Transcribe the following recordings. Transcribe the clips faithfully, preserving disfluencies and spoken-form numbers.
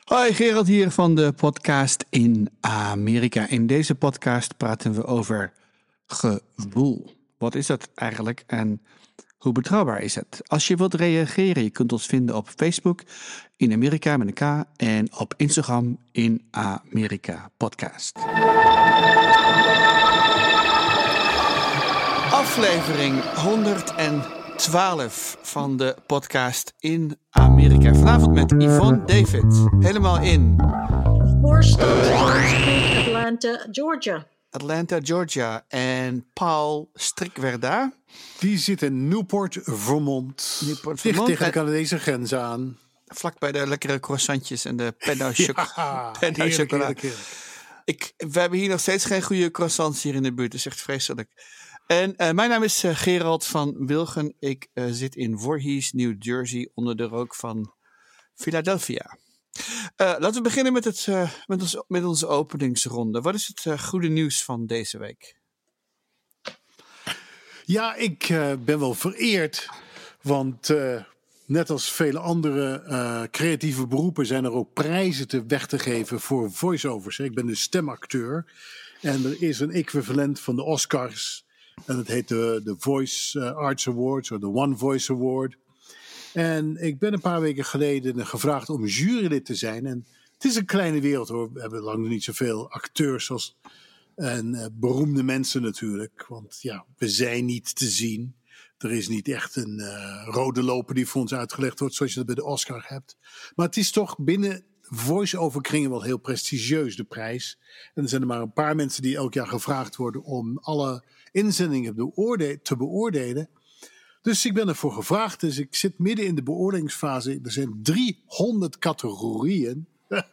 Hoi, Gerald hier van de podcast in Amerika. In deze podcast praten we over gevoel. Wat is dat eigenlijk en hoe betrouwbaar is het? Als je wilt reageren, je kunt ons vinden op Facebook in Amerika met een K en op Instagram in Amerika Podcast. Aflevering honderdtwaalf van de podcast in Amerika. Vanavond met Yvonne David. Helemaal in Atlanta, Georgia. Atlanta, Georgia. En Paul Strikwerda. Die zit in Newport, Vermont. Newport, Dicht Vermont. tegen de Canadese grens aan. Vlak bij de lekkere croissantjes en de penna choc- Ja, penna heerlijk, chocola. heerlijk, heerlijk. Ik, we hebben hier nog steeds geen goede croissants hier in de buurt. Dat is echt vreselijk. En uh, mijn naam is uh, Gerald van Wilgen. Ik uh, zit in Voorhees, New Jersey, onder de rook van Philadelphia. Uh, laten we beginnen met, het, uh, met, ons, met onze openingsronde. Wat is het uh, goede nieuws van deze week? Ja, ik uh, ben wel vereerd. Want uh, net als vele andere uh, creatieve beroepen zijn er ook prijzen te weg te geven voor voice-overs. Ik ben dus stemacteur. En er is een equivalent van de Oscars. En dat heet de, de Voice Arts Awards of de One Voice Award. En ik ben een paar weken geleden gevraagd om jurylid te zijn. En het is een kleine wereld hoor. We hebben lang nog niet zoveel acteurs als, en uh, beroemde mensen natuurlijk. Want ja, we zijn niet te zien. Er is niet echt een uh, rode loper die voor ons uitgelegd wordt zoals je dat bij de Oscar hebt. Maar het is toch binnen voice-over kringen wel heel prestigieus, de prijs. En er zijn er maar een paar mensen die elk jaar gevraagd worden om alle inzendingen te beoordelen. Dus ik ben ervoor gevraagd. Dus ik zit midden in de beoordelingsfase. Er zijn driehonderd categorieën.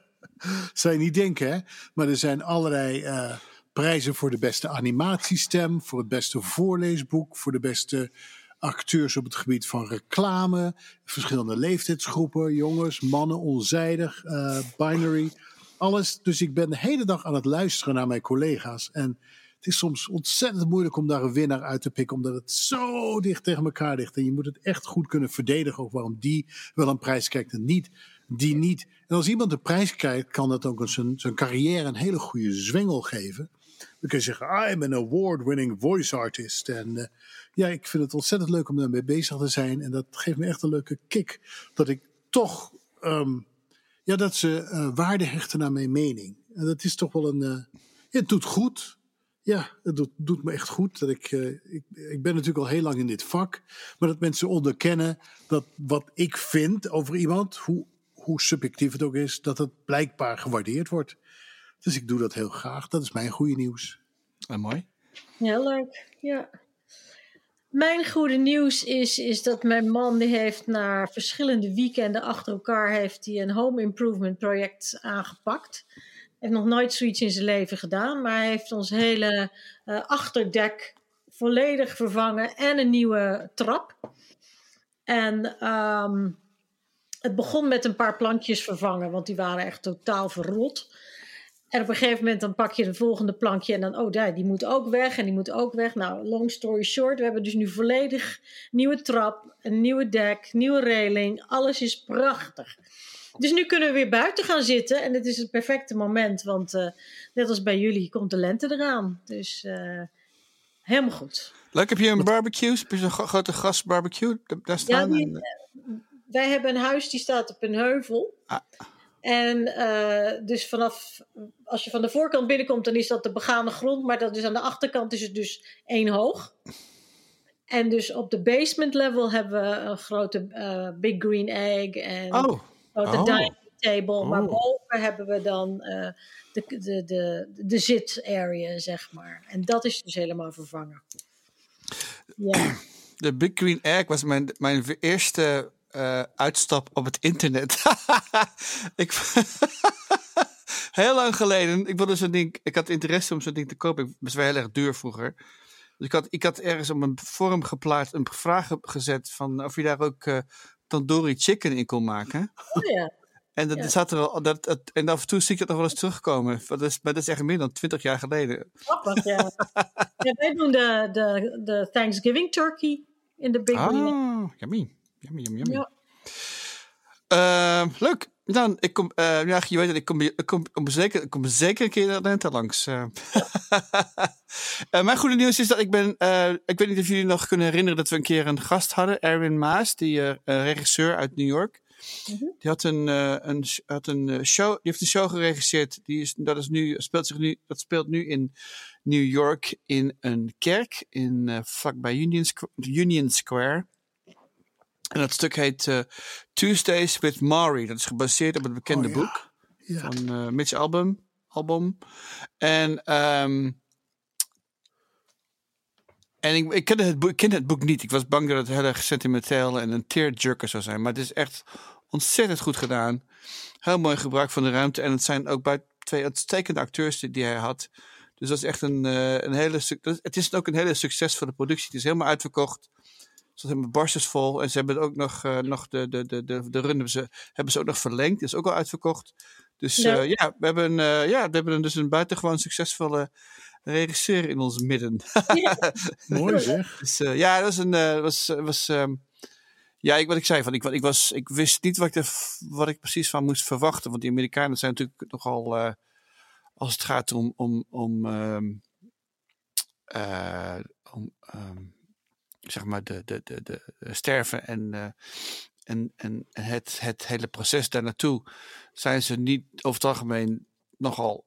Zou je niet denken, hè? Maar er zijn allerlei uh, prijzen voor de beste animatiestem, voor het beste voorleesboek, voor de beste acteurs op het gebied van reclame, verschillende leeftijdsgroepen, jongens, mannen, onzijdig, uh, binary, alles. Dus ik ben de hele dag aan het luisteren naar mijn collega's. En het is soms ontzettend moeilijk om daar een winnaar uit te pikken, omdat het zo dicht tegen elkaar ligt. En je moet het echt goed kunnen verdedigen, ook waarom die wel een prijs krijgt en niet, die niet. En als iemand een prijs krijgt, kan dat ook zijn, zijn carrière een hele goede zwengel geven. Dan kun je zeggen, I'm an award-winning voice artist. En uh, ja, ik vind het ontzettend leuk om daarmee bezig te zijn. En dat geeft me echt een leuke kick. Dat ik toch, um, ja, dat ze uh, waarde hechten aan mijn mening. En dat is toch wel een, uh, ja, het doet goed. Ja, het doet, doet me echt goed. Dat ik, uh, ik, ik ben natuurlijk al heel lang in dit vak. Maar dat mensen onderkennen dat wat ik vind over iemand, hoe, hoe subjectief het ook is, dat het blijkbaar gewaardeerd wordt. Dus ik doe dat heel graag. Dat is mijn goede nieuws. Ah, mooi. Heel leuk, ja. Mijn goede nieuws is, is dat mijn man die heeft na verschillende weekenden achter elkaar heeft hij een home improvement project aangepakt. Hij heeft nog nooit zoiets in zijn leven gedaan, maar hij heeft ons hele uh, achterdek volledig vervangen en een nieuwe trap. En um, het begon met een paar plankjes vervangen, want die waren echt totaal verrot. En op een gegeven moment dan pak je de volgende plankje en dan, oh daar, die moet ook weg en die moet ook weg. Nou, long story short, we hebben dus nu volledig nieuwe trap, een nieuwe dek, nieuwe reling. Alles is prachtig. Dus nu kunnen we weer buiten gaan zitten en het is het perfecte moment, want uh, net als bij jullie komt de lente eraan. Dus uh, helemaal goed. Leuk, heb je een barbecue? Heb je zo'n grote gasbarbecue daar staan? Ja, die, uh, wij hebben een huis die staat op een heuvel. Ah. En uh, dus vanaf, als je van de voorkant binnenkomt, dan is dat de begane grond. Maar dat is aan de achterkant is het dus één hoog. En dus op de basement level hebben we een grote uh, big green egg en oh. een grote oh. dining table. Oh. Maar boven hebben we dan uh, de, de, de, de zit area, zeg maar. En dat is dus helemaal vervangen. Ja. De big green egg was mijn, mijn eerste Uh, uitstap op het internet. ik, heel lang geleden. Ik wilde zo'n ding. Ik had interesse om zo'n ding te kopen. Het was wel heel erg duur vroeger. Dus ik had, ik had ergens op een forum geplaatst, een vraag gezet van of je daar ook uh, tandoori chicken in kon maken. Oh ja. En dat ja. zat er al. Dat, dat, en af en toe zie ik dat nog wel eens terugkomen. Dat is, maar dat is echt meer dan twintig jaar geleden. Grappig, ja. Ja, wij doen de, de, de Thanksgiving turkey in de big green egg. Ah, yummy. Yummy, yummy, yummy. Ja. Uh, leuk. Nou, ik kom, uh, ja, je weet het, ik kom, ik kom, ik kom, zeker, ik kom zeker een keer naar Atlanta langs. Uh. uh, mijn goede nieuws is dat ik ben, uh, ik weet niet of jullie nog kunnen herinneren dat we een keer een gast hadden, Erwin Maas, die uh, regisseur uit New York. Mm-hmm. Die had een, uh, een, had een show, die heeft een show geregisseerd. Die is, dat is nu, speelt zich nu, dat speelt nu in New York in een kerk in uh, vlakbij Union, Union Square. En dat stuk heet uh, Tuesdays with Maury. Dat is gebaseerd op het bekende oh, ja. boek ja. van uh, Mitch Albom. Album. En, um, en ik, ik, kende het boek, ik kende het boek niet. Ik was bang dat het heel erg sentimenteel en een tearjerker zou zijn. Maar het is echt ontzettend goed gedaan. Heel mooi gebruik van de ruimte. En het zijn ook bij twee uitstekende acteurs die, die hij had. Dus dat is echt een, uh, een hele... Het is ook een hele succesvolle productie. Het is helemaal uitverkocht. Ze hebben barstensvol en ze hebben ook nog, uh, nog de, de, de, de, de run hebben ze, hebben ze ook nog verlengd. Die is ook al uitverkocht. Dus uh, ja. ja, we hebben, uh, ja, we hebben dus een buitengewoon succesvolle regisseur in ons midden. Ja. Mooi zeg. Dus, uh, ja, dat was een, uh, was, was, um, ja, ik, wat ik zei, van, ik, ik, was, ik wist niet wat ik, er, wat ik precies van moest verwachten. Want die Amerikanen zijn natuurlijk nogal, uh, als het gaat om, om, om, um, uh, om um, zeg maar de, de, de, de sterven en, uh, en, en het, het hele proces daar naartoe zijn ze niet over het algemeen nogal,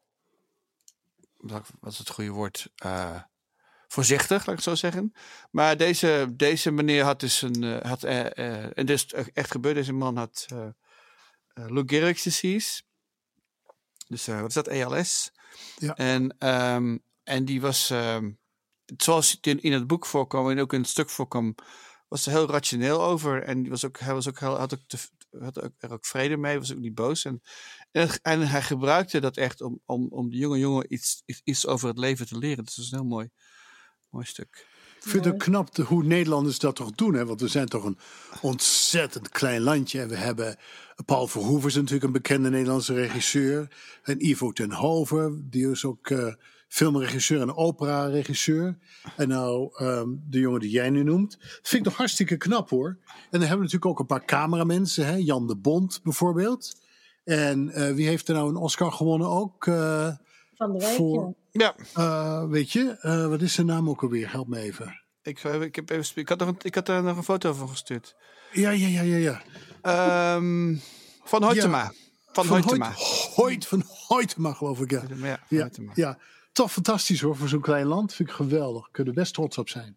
wat is het goede woord, uh, voorzichtig, laat ik het zo zeggen. Maar deze, deze meneer had dus een, uh, had, uh, uh, en dit is echt gebeurd, deze man had uh, uh, Lou Gehrig's disease. Dus uh, wat is dat, E L S? Ja. En, um, en die was... Um, zoals het in, in het boek voorkwam en ook in het stuk voorkwam, was er heel rationeel over. En die was ook, hij was ook heel, had, ook te, had ook, er ook vrede mee, was ook niet boos. En, en, en hij gebruikte dat echt om, om, om de jonge jongen iets, iets over het leven te leren. Dus dat is een heel mooi, mooi stuk. Ik vind het ook knap hoe Nederlanders dat toch doen. Hè? Want we zijn toch een ontzettend klein landje. En we hebben Paul Verhoeven is natuurlijk een bekende Nederlandse regisseur. En Ivo ten Hove, die is ook uh, filmregisseur en opera-regisseur. En nou um, de jongen die jij nu noemt. Dat vind ik toch hartstikke knap hoor. En dan hebben we natuurlijk ook een paar cameramensen. Hè? Jan de Bond bijvoorbeeld. En uh, wie heeft er nou een Oscar gewonnen ook? Uh, Van de Wijk, voor, ja. Uh, weet je, uh, wat is zijn naam ook alweer? Help me even. Ik, ik, heb even, ik, had, nog een, ik had daar nog een foto van gestuurd. Ja, ja, ja, ja. ja. Um, van Hoytema. Ja, van, van Hoytema. Hoyt, van Hoytema, geloof ik, ja. Ja, ja, ja. Toch fantastisch hoor, voor zo'n klein land. Vind ik geweldig. Kunnen er best trots op zijn.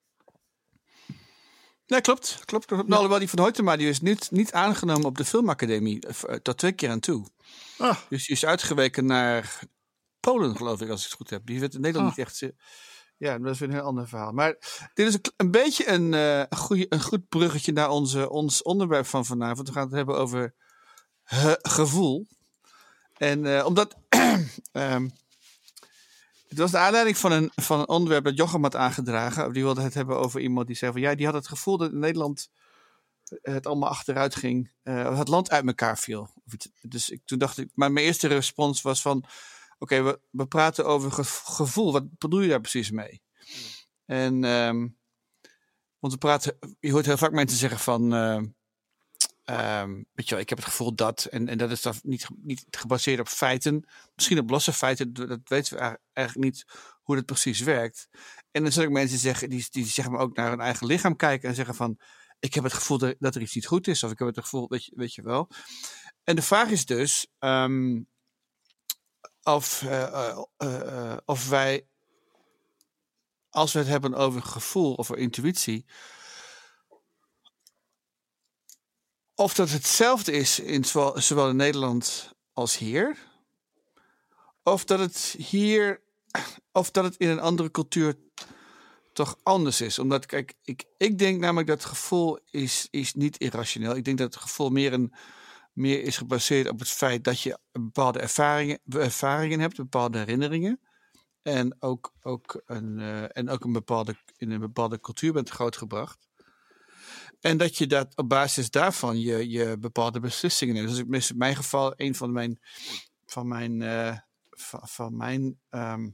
Nee, klopt. klopt. Ja. Nou, die van Hoytema die is niet, niet aangenomen op de filmacademie. Tot twee keer aan toe. Ah. Dus die is uitgeweken naar Polen, geloof ik, als ik het goed heb. Die werd in Nederland ah. niet echt... Ja, dat is weer een heel ander verhaal. Maar dit is een, een beetje een, uh, een, goeie, een goed bruggetje naar onze, ons onderwerp van vanavond. We gaan het hebben over uh, gevoel. En uh, omdat... um, het was de aanleiding van een, van een onderwerp dat Jochem had aangedragen. Die wilde het hebben over iemand die zei van... Ja, die had het gevoel dat in Nederland het allemaal achteruit ging. Uh, het land uit elkaar viel. Dus ik, toen dacht ik... Maar mijn eerste respons was van... Oké, okay, we, we praten over ge- gevoel. Wat bedoel je daar precies mee? En... Um, want we praten... Je hoort heel vaak mensen zeggen van... Uh, um, weet je wel, ik heb het gevoel dat... En, en dat is dan niet, niet gebaseerd op feiten. Misschien op losse feiten. Dat weten we eigenlijk niet hoe dat precies werkt. En dan zullen ook mensen zeggen... Die, die zeggen maar ook naar hun eigen lichaam kijken. En zeggen van... Ik heb het gevoel dat, dat er iets niet goed is. Of ik heb het gevoel... Weet je, weet je wel. En de vraag is dus... Um, Of, uh, uh, uh, of wij, als we het hebben over gevoel of over intuïtie, of dat hetzelfde is in zowel, zowel in Nederland als hier, of dat het hier, of dat het in een andere cultuur toch anders is. Omdat, kijk, ik, ik denk namelijk dat het gevoel is, is niet irrationeel. Ik denk dat het gevoel meer een meer is gebaseerd op het feit dat je bepaalde ervaringen, ervaringen hebt, bepaalde herinneringen. En ook, ook, een, uh, en ook een bepaalde, in een bepaalde cultuur bent grootgebracht. En dat je dat op basis daarvan je, je bepaalde beslissingen neemt. Dus in mijn geval, een van mijn, van mijn, uh, van, van mijn um,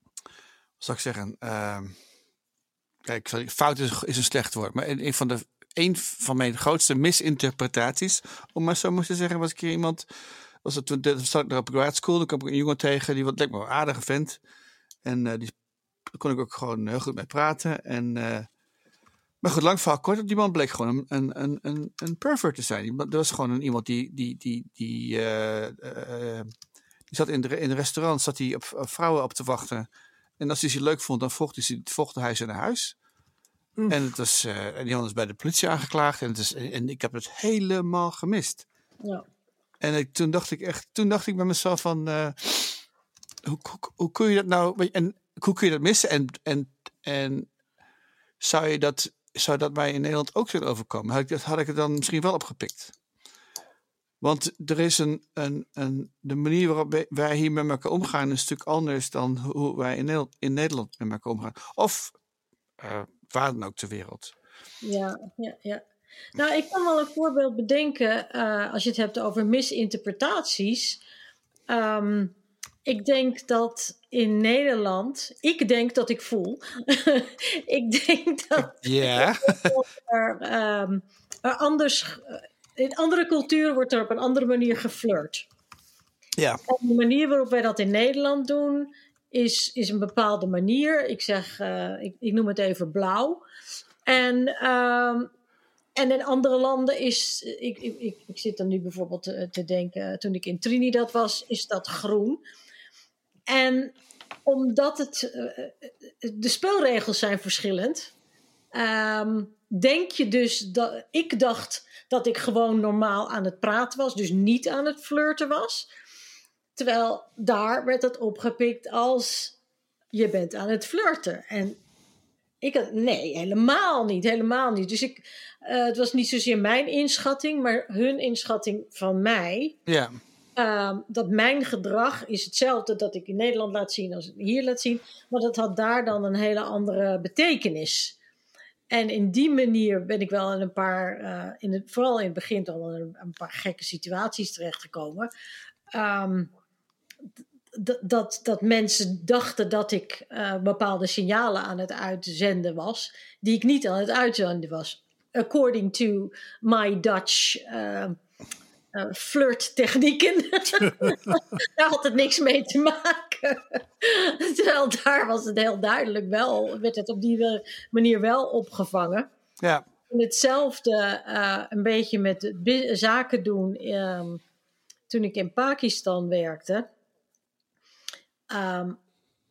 wat zou ik zeggen? Um, kijk, fout is, is een slecht woord. Maar een, een van de een van mijn grootste misinterpretaties, om maar zo maar te zeggen, was een keer iemand, was het, toen zat ik daar op grad school, dan kwam ik een jongen tegen, die wat leek me wel een aardige vent. En uh, die daar kon ik ook gewoon heel goed mee praten. En, uh, maar goed, lang verhaal kort, die man bleek gewoon een, een, een, een pervert te zijn. Dat was gewoon een, iemand die, die, die, die, uh, uh, die zat in de, in de restaurant, zat hij op, op vrouwen op te wachten. En als hij ze leuk vond, dan volgde hij, volgde hij ze naar huis. Mm. En, het was, uh, en die man is bij de politie aangeklaagd. En, het is, en ik heb het helemaal gemist. Ja. En ik, toen dacht ik echt, toen dacht ik bij mezelf van, uh, hoe, hoe, hoe kun je dat nou, en hoe kun je dat missen? En, en, en zou je dat, zou dat mij in Nederland ook zijn overkomen? Had ik, dat, had ik het dan misschien wel opgepikt? Want er is een, een, een, de manier waarop wij hier met elkaar omgaan is een stuk anders dan hoe wij in Nederland, in Nederland met elkaar omgaan. Of uh, waar dan ook ter wereld. Ja, ja, ja. Nou, ik kan wel een voorbeeld bedenken uh, als je het hebt over misinterpretaties. Um, ik denk dat in Nederland, ik denk dat ik voel, ik denk dat yeah. er, um, er anders, in andere culturen wordt er op een andere manier geflirt. Ja. En de manier waarop wij dat in Nederland doen is, is een bepaalde manier. Ik zeg, uh, ik, ik noem het even blauw. En, um, en in andere landen is, ik, ik, ik, ik zit dan nu bijvoorbeeld te, te denken, toen ik in Trinidad was, is dat groen. En omdat het, uh, de spelregels zijn verschillend, um, denk je dus dat, ik dacht dat ik gewoon normaal aan het praten was, dus niet aan het flirten was. Terwijl daar werd het opgepikt als je bent aan het flirten. En ik had, nee, helemaal niet, helemaal niet. Dus ik, uh, het was niet zozeer mijn inschatting, maar hun inschatting van mij. Ja. Uh, dat mijn gedrag is hetzelfde dat ik in Nederland laat zien als ik hier laat zien. Maar dat had daar dan een hele andere betekenis. En in die manier ben ik wel in een paar, uh, in het, vooral in het begin al een, een paar gekke situaties terechtgekomen. Um, d- dat, dat mensen dachten dat ik uh, bepaalde signalen aan het uitzenden was, die ik niet aan het uitzenden was. According to my Dutch uh, uh, flirttechnieken. Daar had het niks mee te maken. Terwijl daar was het heel duidelijk wel, werd het op die manier wel opgevangen. Ja. En hetzelfde uh, een beetje met bi- zaken doen um, toen ik in Pakistan werkte. Um,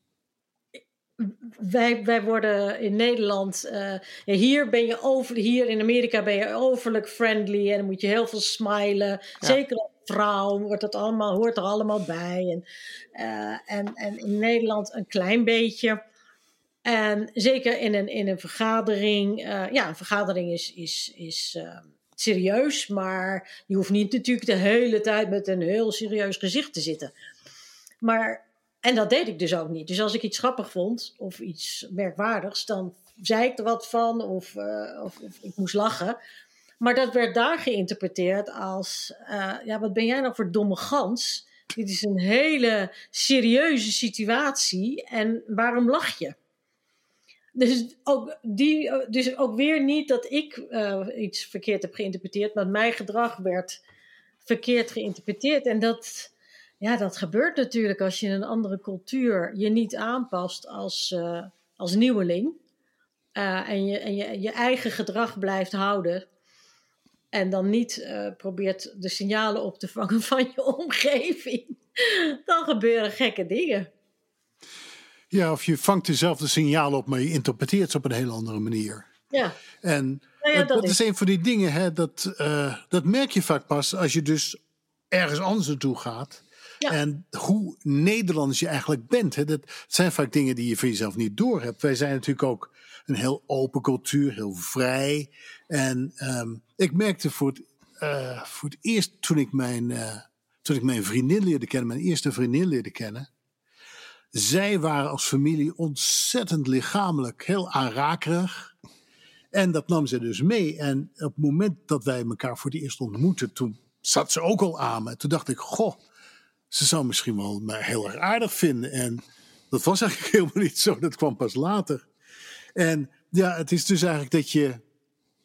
wij, wij worden in Nederland, uh, ja, hier ben je over, hier in Amerika ben je overlijk friendly en dan moet je heel veel smilen. Ja. Zeker als vrouw wordt dat allemaal, hoort er allemaal bij. En, uh, en, en in Nederland een klein beetje. En zeker in een, in een vergadering, uh, ja, een vergadering is, is, is uh, serieus, maar je hoeft niet natuurlijk de hele tijd met een heel serieus gezicht te zitten. Maar En dat deed ik dus ook niet. Dus als ik iets grappig vond of iets merkwaardigs, dan zei ik er wat van of, uh, of, of ik moest lachen. Maar dat werd daar geïnterpreteerd als, uh, ja, wat ben jij nou voor domme gans? Dit is een hele serieuze situatie en waarom lach je? Dus ook, die, dus ook weer niet dat ik uh, iets verkeerd heb geïnterpreteerd, maar mijn gedrag werd verkeerd geïnterpreteerd. En dat... Ja, dat gebeurt natuurlijk als je in een andere cultuur je niet aanpast als, uh, als nieuweling. Uh, en je, en je, je eigen gedrag blijft houden. En dan niet uh, probeert de signalen op te vangen van je omgeving. Dan gebeuren gekke dingen. Ja, of je vangt dezelfde signalen op, maar je interpreteert ze op een heel andere manier. Ja. En nou ja, dat, dat dat is een van die dingen, hè, dat, uh, dat merk je vaak pas als je dus ergens anders naartoe gaat. Ja. En hoe Nederlands je eigenlijk bent. Hè? Dat zijn vaak dingen die je van jezelf niet doorhebt. Wij zijn natuurlijk ook een heel open cultuur, heel vrij. En um, ik merkte voor het, uh, voor het eerst toen ik, mijn, uh, toen ik mijn vriendin leerde kennen, mijn eerste vriendin leerde kennen. Zij waren als familie ontzettend lichamelijk, heel aanrakerig. En dat nam ze dus mee. En op het moment dat wij elkaar voor het eerst ontmoetten, toen zat ze ook al aan me. Toen dacht ik, goh. Ze zou misschien wel mij heel erg aardig vinden. En dat was eigenlijk helemaal niet zo. Dat kwam pas later. En ja, het is dus eigenlijk dat je...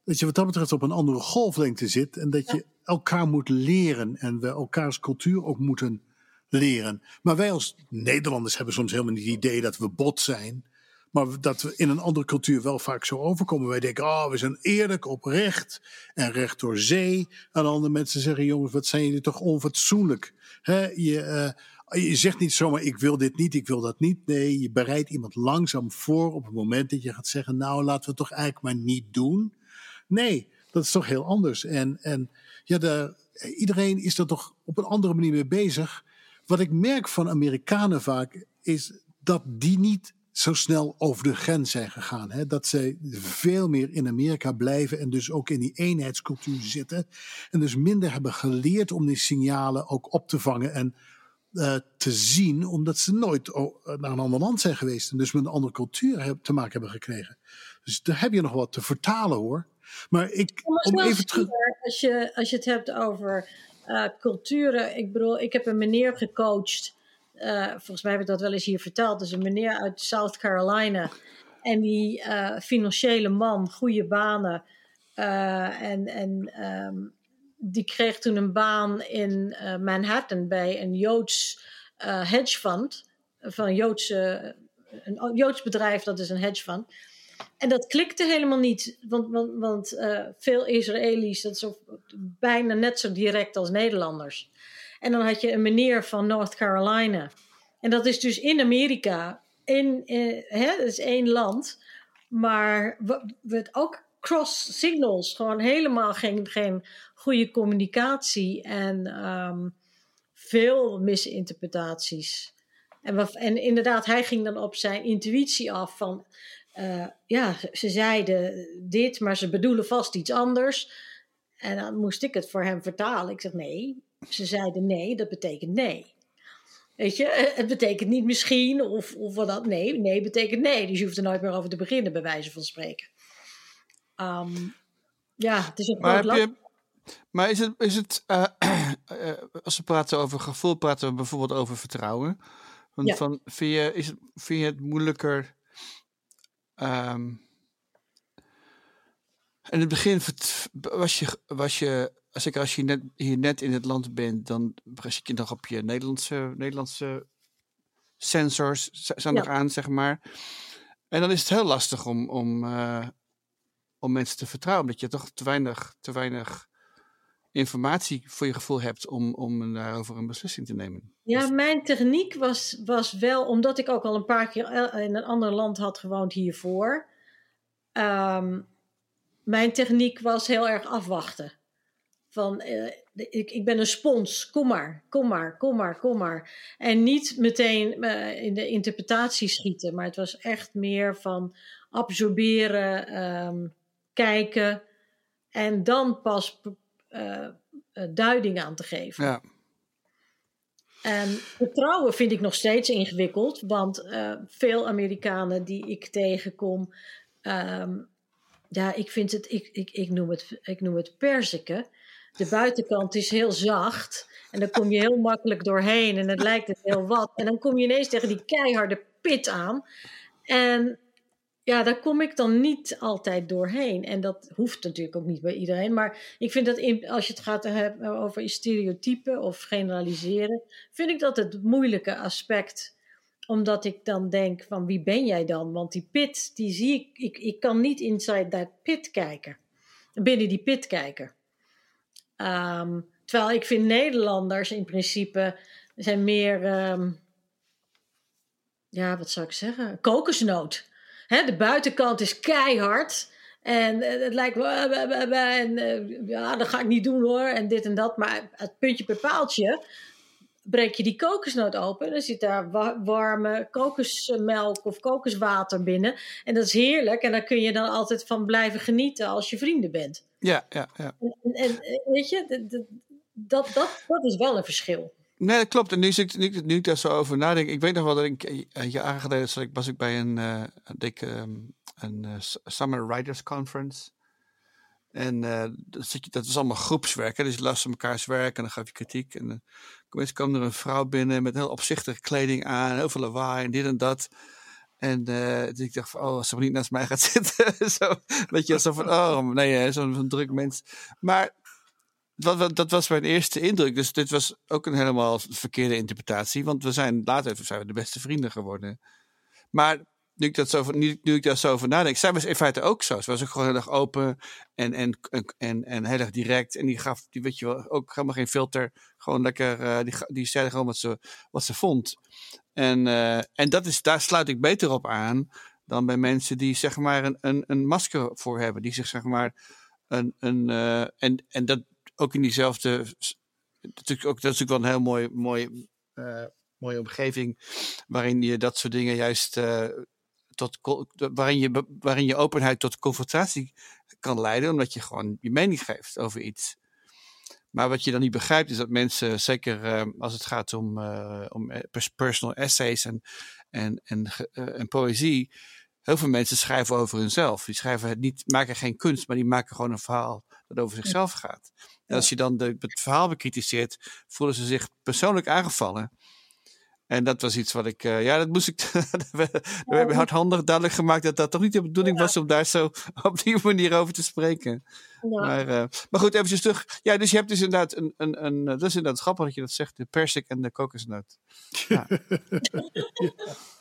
dat je wat dat betreft op een andere golflengte zit. En dat je elkaar moet leren. En we elkaars cultuur ook moeten leren. Maar wij als Nederlanders hebben soms helemaal niet het idee dat we bot zijn. Maar dat we in een andere cultuur wel vaak zo overkomen. Wij denken, oh, we zijn eerlijk, oprecht en recht door zee. En andere mensen zeggen, jongens, wat zijn jullie toch onfatsoenlijk. He, je, uh, je zegt niet zomaar, ik wil dit niet, ik wil dat niet. Nee, je bereidt iemand langzaam voor op het moment dat je gaat zeggen, nou, laten we het toch eigenlijk maar niet doen. Nee, dat is toch heel anders. En, en ja, de, iedereen is er toch op een andere manier mee bezig. Wat ik merk van Amerikanen vaak, is dat die niet zo snel over de grens zijn gegaan. Hè? Dat ze veel meer in Amerika blijven en dus ook in die eenheidscultuur zitten. En dus minder hebben geleerd om die signalen ook op te vangen en uh, te zien, omdat ze nooit oh, naar een ander land zijn geweest. En dus met een andere cultuur heb, te maken hebben gekregen. Dus daar heb je nog wat te vertalen, hoor. Maar ik, ja, maar om even terug... Als je, als je het hebt over uh, culturen. Ik bedoel, ik heb een meneer gecoacht. Uh, volgens mij heb ik dat wel eens hier verteld. Dus een meneer uit South Carolina. En die uh, financiële man, goede banen. Uh, en en um, die kreeg toen een baan in uh, Manhattan bij een Joods uh, hedge fund. Van een Joodse, een Joods bedrijf, dat is een hedge fund. En dat klikte helemaal niet. Want, want, want uh, veel Israëli's, dat is ook bijna net zo direct als Nederlanders. En dan had je een meneer van North Carolina. En dat is dus in Amerika. In, in, hè, dat is één land. Maar we, we ook cross signals. Gewoon helemaal geen, geen goede communicatie. En um, veel misinterpretaties. En, we, en inderdaad, hij ging dan op zijn intuïtie af van... Uh, ja, ze zeiden dit, maar ze bedoelen vast iets anders. En dan moest ik het voor hem vertalen. Ik zeg nee, ze zeiden nee, dat betekent nee. Weet je, het betekent niet misschien of, of wat dat. Nee, nee betekent nee. Dus je hoeft er nooit meer over te beginnen, bij wijze van spreken. Um, ja, het is een groot land. Maar is het, is het uh, uh, als we praten over gevoel, praten we bijvoorbeeld over vertrouwen. Van, ja. van, vind, je, is het, vind je het moeilijker... Um, in het begin was je, was je als, ik, als je net, hier net in het land bent, dan zit je nog op je Nederlandse, Nederlandse sensors zijn nog ja. aan, zeg maar. En dan is het heel lastig om, om, uh, om mensen te vertrouwen, omdat je toch te weinig, te weinig informatie voor je gevoel hebt om, om daarover een beslissing te nemen. Ja, dus... mijn techniek was, was wel, omdat ik ook al een paar keer in een ander land had gewoond hiervoor. Um, mijn techniek was heel erg afwachten. Van, uh, ik, ik ben een spons, kom maar, kom maar, kom maar, kom maar. En niet meteen uh, in de interpretatie schieten, maar het was echt meer van absorberen, um, kijken en dan pas uh, uh, duiding aan te geven. Ja. En vertrouwen vind ik nog steeds ingewikkeld, want uh, veel Amerikanen die ik tegenkom, um, ja, ik vind het, ik, ik, ik, noem het, ik noem het perziken. De buitenkant is heel zacht en dan kom je heel makkelijk doorheen en het lijkt het heel wat. En dan kom je ineens tegen die keiharde pit aan en ja, daar kom ik dan niet altijd doorheen. En dat hoeft natuurlijk ook niet bij iedereen. Maar ik vind dat in, als je het gaat hebben over stereotypen of generaliseren, vind ik dat het moeilijke aspect. Omdat ik dan denk van wie ben jij dan? Want die pit, die zie ik, ik, ik kan niet inside that pit kijken. Binnen die pit kijken. Um, terwijl ik vind Nederlanders in principe zijn meer, um, ja, wat zou ik zeggen? Kokosnoot. Hè, de buitenkant is keihard. En uh, het lijkt wel... Uh, uh, uh, en, uh, ja, dat ga ik niet doen hoor. En dit en dat. Maar het puntje per paaltje... breek je die kokosnoot open. En dan zit daar wa- warme kokosmelk of kokoswater binnen. En dat is heerlijk. En daar kun je dan altijd van blijven genieten als je vrienden bent. Ja, ja, ja. En, en weet je... D- d- dat, dat, dat is wel een verschil. Nee, dat klopt. En nu, nu, nu ik daar zo over nadenk, ik weet nog wel dat ik een jaar geleden was ik bij een, uh, ik, um, een uh, Summer Writers Conference. En uh, dat, dat was allemaal groepswerk. Hè? Dus je luisterde mekaars werk en dan gaf je kritiek. En dan uh, kwam er een vrouw binnen met heel opzichtige kleding aan, heel veel lawaai en dit en dat. En uh, dus ik dacht van, oh, als ze maar niet naast mij gaat zitten. Zo, weet je, zo van, oh, nee, zo'n, zo'n druk mens. Maar dat, dat was mijn eerste indruk. Dus dit was ook een helemaal verkeerde interpretatie. Want we zijn later zijn we de beste vrienden geworden. Maar nu ik, dat zo, nu, nu ik daar zo over nadenk, zij was in feite ook zo. Ze was ook gewoon heel erg open en, en, en, en heel erg direct. En die gaf, die, weet je wel, ook helemaal geen filter. Gewoon lekker, uh, die, die zei gewoon wat ze, wat ze vond. En, uh, en dat is, daar sluit ik beter op aan dan bij mensen die zeg maar een, een, een masker voor hebben. Die zich zeg maar een, een uh, en, en dat ook in diezelfde, natuurlijk ook, dat is natuurlijk wel een heel mooi, mooi, uh, mooie omgeving waarin je dat soort dingen juist uh, tot, waarin je, waarin je openheid tot confrontatie kan leiden, omdat je gewoon je mening geeft over iets. Maar wat je dan niet begrijpt is dat mensen, zeker uh, als het gaat om, uh, om personal essays en, en, en, uh, en poëzie, heel veel mensen schrijven over hunzelf. Die schrijven het niet, maken geen kunst, maar die maken gewoon een verhaal dat over zichzelf gaat. En als je dan de, het verhaal bekritiseert, voelen ze zich persoonlijk aangevallen. En dat was iets wat ik, uh, ja, dat moest ik, we hebben hardhandig duidelijk gemaakt dat dat toch niet de bedoeling ja. was om daar zo op die manier over te spreken. Ja. Maar, uh, maar goed, eventjes terug. Ja, dus je hebt dus inderdaad een, een, een dat is inderdaad grappig dat je dat zegt, de persik en de kokosnoot. Ja. Ja.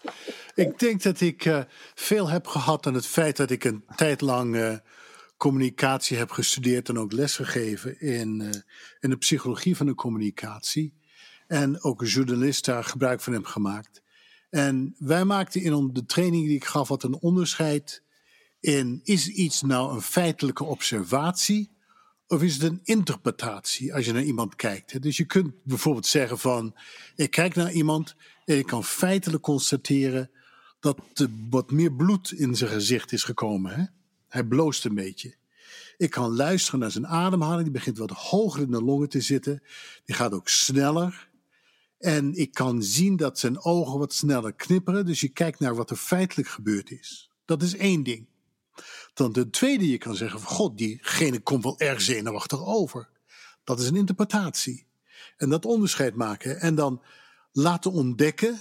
Ik denk dat ik uh, veel heb gehad aan het feit dat ik een tijd lang uh, communicatie heb gestudeerd en ook lesgegeven in, uh, in de psychologie van de communicatie. En ook een journalist daar gebruik van heb gemaakt. En wij maakten in de training die ik gaf wat een onderscheid in, is iets nou een feitelijke observatie of is het een interpretatie als je naar iemand kijkt. Dus je kunt bijvoorbeeld zeggen van, ik kijk naar iemand en ik kan feitelijk constateren dat er wat meer bloed in zijn gezicht is gekomen. Hè? Hij bloost een beetje. Ik kan luisteren naar zijn ademhaling, die begint wat hoger in de longen te zitten. Die gaat ook sneller. En ik kan zien dat zijn ogen wat sneller knipperen. Dus je kijkt naar wat er feitelijk gebeurd is. Dat is één ding. Dan de tweede, je kan zeggen van god, diegene komt wel erg zenuwachtig over. Dat is een interpretatie. En dat onderscheid maken. En dan laten ontdekken.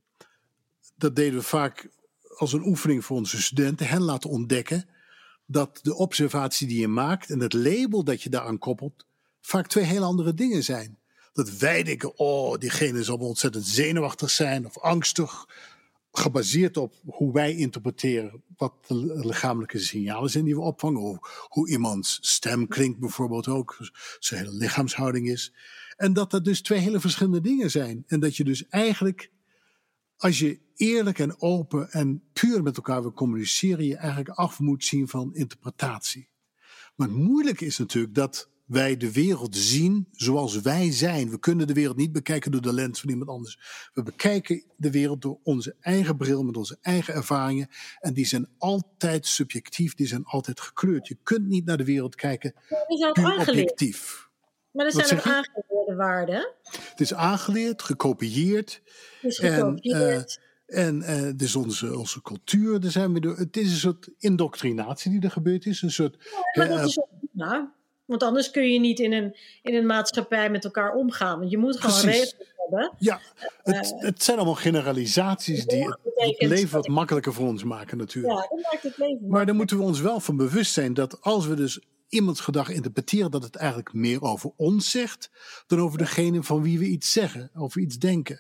Dat deden we vaak als een oefening voor onze studenten. Hen laten ontdekken dat de observatie die je maakt en het label dat je daaraan koppelt vaak twee heel andere dingen zijn. Dat wij denken, oh, diegene zal wel ontzettend zenuwachtig zijn of angstig. Gebaseerd op hoe wij interpreteren wat de lichamelijke signalen zijn die we opvangen. Of hoe iemands stem klinkt bijvoorbeeld ook. Zijn hele lichaamshouding is. En dat dat dus twee hele verschillende dingen zijn. En dat je dus eigenlijk, als je eerlijk en open en puur met elkaar wil communiceren, je eigenlijk af moet zien van interpretatie. Maar het moeilijke is natuurlijk dat wij de wereld zien zoals wij zijn. We kunnen de wereld niet bekijken door de lens van iemand anders. We bekijken de wereld door onze eigen bril, met onze eigen ervaringen. En die zijn altijd subjectief, die zijn altijd gekleurd. Je kunt niet naar de wereld kijken puur objectief. Maar er zijn ook aangeleerde waarden. Het is aangeleerd, gekopieerd. Het is gekopieerd. En uh, uh, dus onze, onze cultuur, daar zijn we door. Het is een soort indoctrinatie die er gebeurd is. Een soort, ja, maar dat uh, is ook, nou, want anders kun je niet in een, in een maatschappij met elkaar omgaan. Want je moet gewoon regels hebben. Ja, het, uh, het zijn allemaal generalisaties die het, het leven wat makkelijker voor ons maken natuurlijk. Ja, dat maakt het leven maar daar moeten we ons wel van bewust zijn dat als we dus iemands gedrag interpreteren, dat het eigenlijk meer over ons zegt dan over degene van wie we iets zeggen, over iets denken.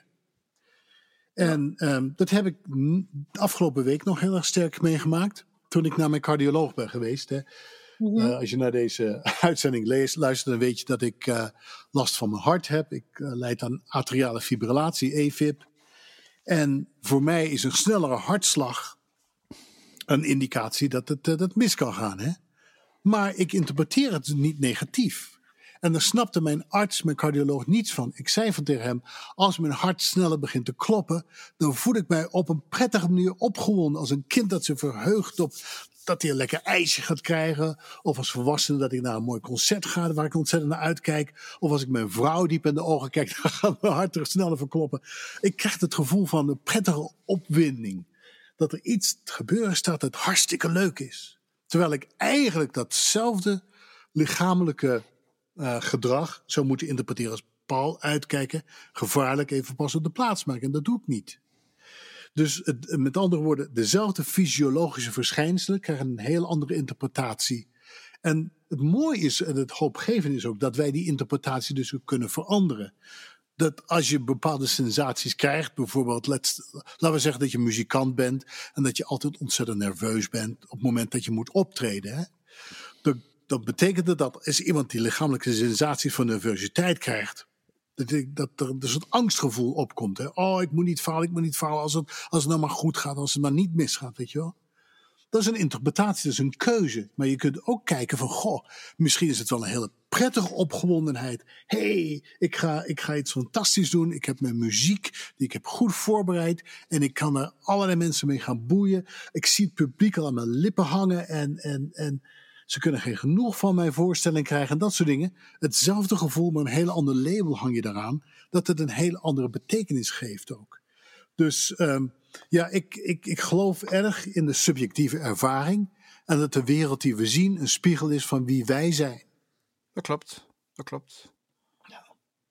En um, dat heb ik de afgelopen week nog heel erg sterk meegemaakt. Toen ik naar mijn cardioloog ben geweest. Hè. Mm-hmm. Uh, als je naar deze uitzending leest, luistert, dan weet je dat ik uh, last van mijn hart heb. Ik uh, lijd aan atriale fibrillatie, A Fib. En voor mij is een snellere hartslag een indicatie dat het, uh, dat het mis kan gaan. Hè. Maar ik interpreteer het niet negatief. En daar snapte mijn arts, mijn cardioloog, niets van. Ik zei van tegen hem, als mijn hart sneller begint te kloppen, dan voel ik mij op een prettige manier opgewonden. Als een kind dat zich verheugt op dat hij een lekker ijsje gaat krijgen. Of als volwassene dat ik naar een mooi concert ga, waar ik ontzettend naar uitkijk. Of als ik mijn vrouw diep in de ogen kijk, dan gaat mijn hart er sneller van kloppen. Ik krijg het gevoel van een prettige opwinding. Dat er iets te gebeuren staat dat hartstikke leuk is. Terwijl ik eigenlijk datzelfde lichamelijke Uh, gedrag zou moeten interpreteren als Paul, uitkijken, gevaarlijk, even pas op de plaats maken. En dat doe ik niet. Dus het, met andere woorden, dezelfde fysiologische verschijnselen krijgen een heel andere interpretatie. En het mooie is, en het hoopgevend is ook, dat wij die interpretatie dus ook kunnen veranderen. Dat als je bepaalde sensaties krijgt, bijvoorbeeld, let's, laten we zeggen dat je muzikant bent en dat je altijd ontzettend nerveus bent op het moment dat je moet optreden. Hè? Dat, dat betekent dat, dat als iemand die lichamelijke sensaties van nervositeit krijgt, dat, dat er dus het angstgevoel opkomt. Hè? Oh, ik moet niet falen, ik moet niet falen als het, als het nou maar goed gaat, als het maar niet misgaat, weet je wel. Dat is een interpretatie, dat is een keuze. Maar je kunt ook kijken van, goh, misschien is het wel een hele prettige opgewondenheid. Hé, hey, ik, ga, ik ga iets fantastisch doen. Ik heb mijn muziek, die ik heb goed voorbereid. En ik kan er allerlei mensen mee gaan boeien. Ik zie het publiek al aan mijn lippen hangen. En, en, en ze kunnen geen genoeg van mijn voorstelling krijgen. En dat soort dingen. Hetzelfde gevoel, maar een heel ander label hang je daaraan. Dat het een heel andere betekenis geeft ook. Dus um, ja, ik, ik, ik geloof erg in de subjectieve ervaring. En dat de wereld die we zien een spiegel is van wie wij zijn. Dat klopt, dat klopt. Ja.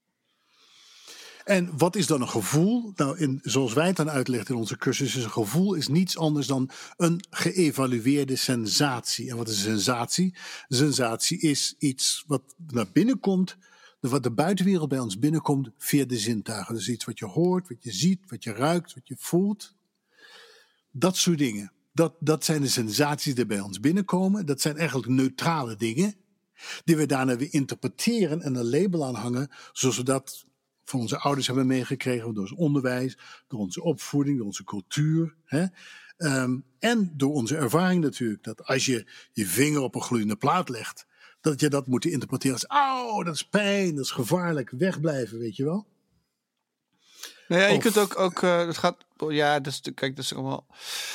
En wat is dan een gevoel? Nou, in, zoals wij het dan uitleggen in onze cursus, is een gevoel is niets anders dan een geëvalueerde sensatie. En wat is een sensatie? Een sensatie is iets wat naar binnen komt, wat de buitenwereld bij ons binnenkomt via de zintuigen. Dus iets wat je hoort, wat je ziet, wat je ruikt, wat je voelt. Dat soort dingen. Dat, dat zijn de sensaties die bij ons binnenkomen. Dat zijn eigenlijk neutrale dingen, die we daarna weer interpreteren en een label aan hangen, zoals we dat van onze ouders hebben meegekregen, door ons onderwijs, door onze opvoeding, door onze cultuur. Hè? Um, en door onze ervaring natuurlijk. Dat als je je vinger op een gloeiende plaat legt, dat je dat moet interpreteren als, oh, dat is pijn, dat is gevaarlijk, wegblijven, weet je wel. Nou ja, je of, kunt ook, ook uh, dat gaat, ja, dat is, kijk, dat is allemaal,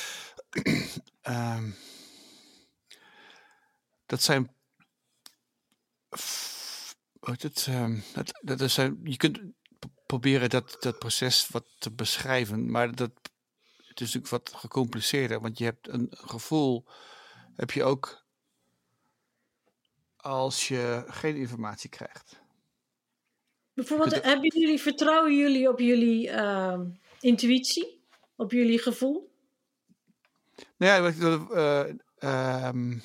um, dat zijn, wat het, um, dat, dat is, je kunt proberen dat, dat proces wat te beschrijven, maar dat, het is natuurlijk wat gecompliceerder, want je hebt een gevoel, heb je ook als je geen informatie krijgt. Bijvoorbeeld, de... hebben jullie, vertrouwen jullie op jullie uh, intuïtie? Op jullie gevoel? Nou ja, uh, um,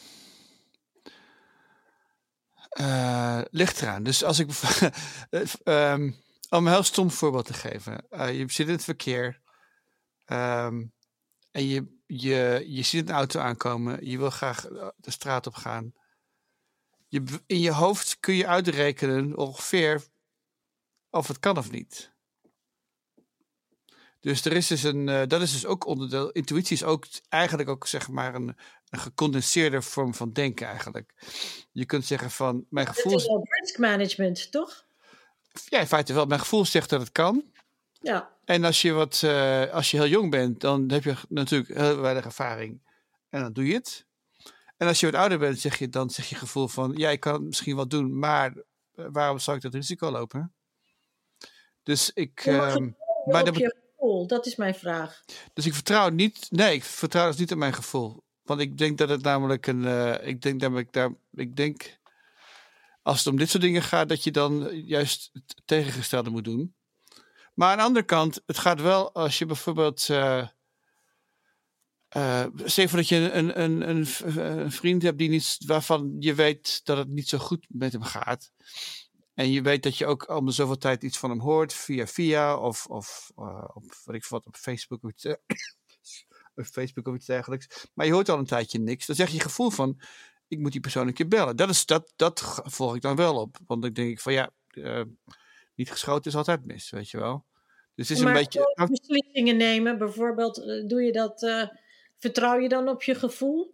uh, ligt eraan. Dus als ik, um, om een heel stom voorbeeld te geven. Uh, je zit in het verkeer um, en je, je, je ziet een auto aankomen. Je wil graag de straat op gaan. Je, in je hoofd kun je uitrekenen ongeveer of het kan of niet. Dus er is dus een, uh, dat is dus ook onderdeel. Intuïtie is ook eigenlijk ook zeg maar een, een gecondenseerde vorm van denken eigenlijk. Je kunt zeggen van mijn gevoel. Dat is wel risk management, toch? Ja, in feite wel. Mijn gevoel zegt dat het kan. Ja. En als je wat, uh, als je heel jong bent, dan heb je natuurlijk heel weinig ervaring en dan doe je het. En als je wat ouder bent, zeg je dan zeg je gevoel van ja, ik kan het misschien wel doen, maar waarom zou ik dat risico lopen? Dus ik. Ja, um, maar op dat je gevoel, dat is mijn vraag. Dus ik vertrouw niet. Nee, ik vertrouw dus niet op mijn gevoel. Want ik denk dat het namelijk een. Uh, ik denk namelijk daar. Ik denk. Als het om dit soort dingen gaat, dat je dan juist het tegengestelde moet doen. Maar aan de andere kant, het gaat wel als je bijvoorbeeld. Uh, uh, stel voor dat je een, een, een, een vriend hebt die niet, waarvan je weet dat het niet zo goed met hem gaat. En je weet dat je ook om de zoveel tijd iets van hem hoort, via via, of, of uh, op, wat ik wat op Facebook of iets, uh, op Facebook of iets dergelijks. Maar je hoort al een tijdje niks. Dan zeg je gevoel van, ik moet die persoon een keer bellen. Dat, is, dat, dat volg ik dan wel op. Want dan denk ik van, ja, uh, niet geschoten is altijd mis, weet je wel. Dus het is maar een beetje. Beslissingen nemen, bijvoorbeeld, uh, doe je dat, uh, vertrouw je dan op je gevoel?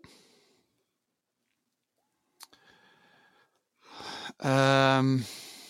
Um,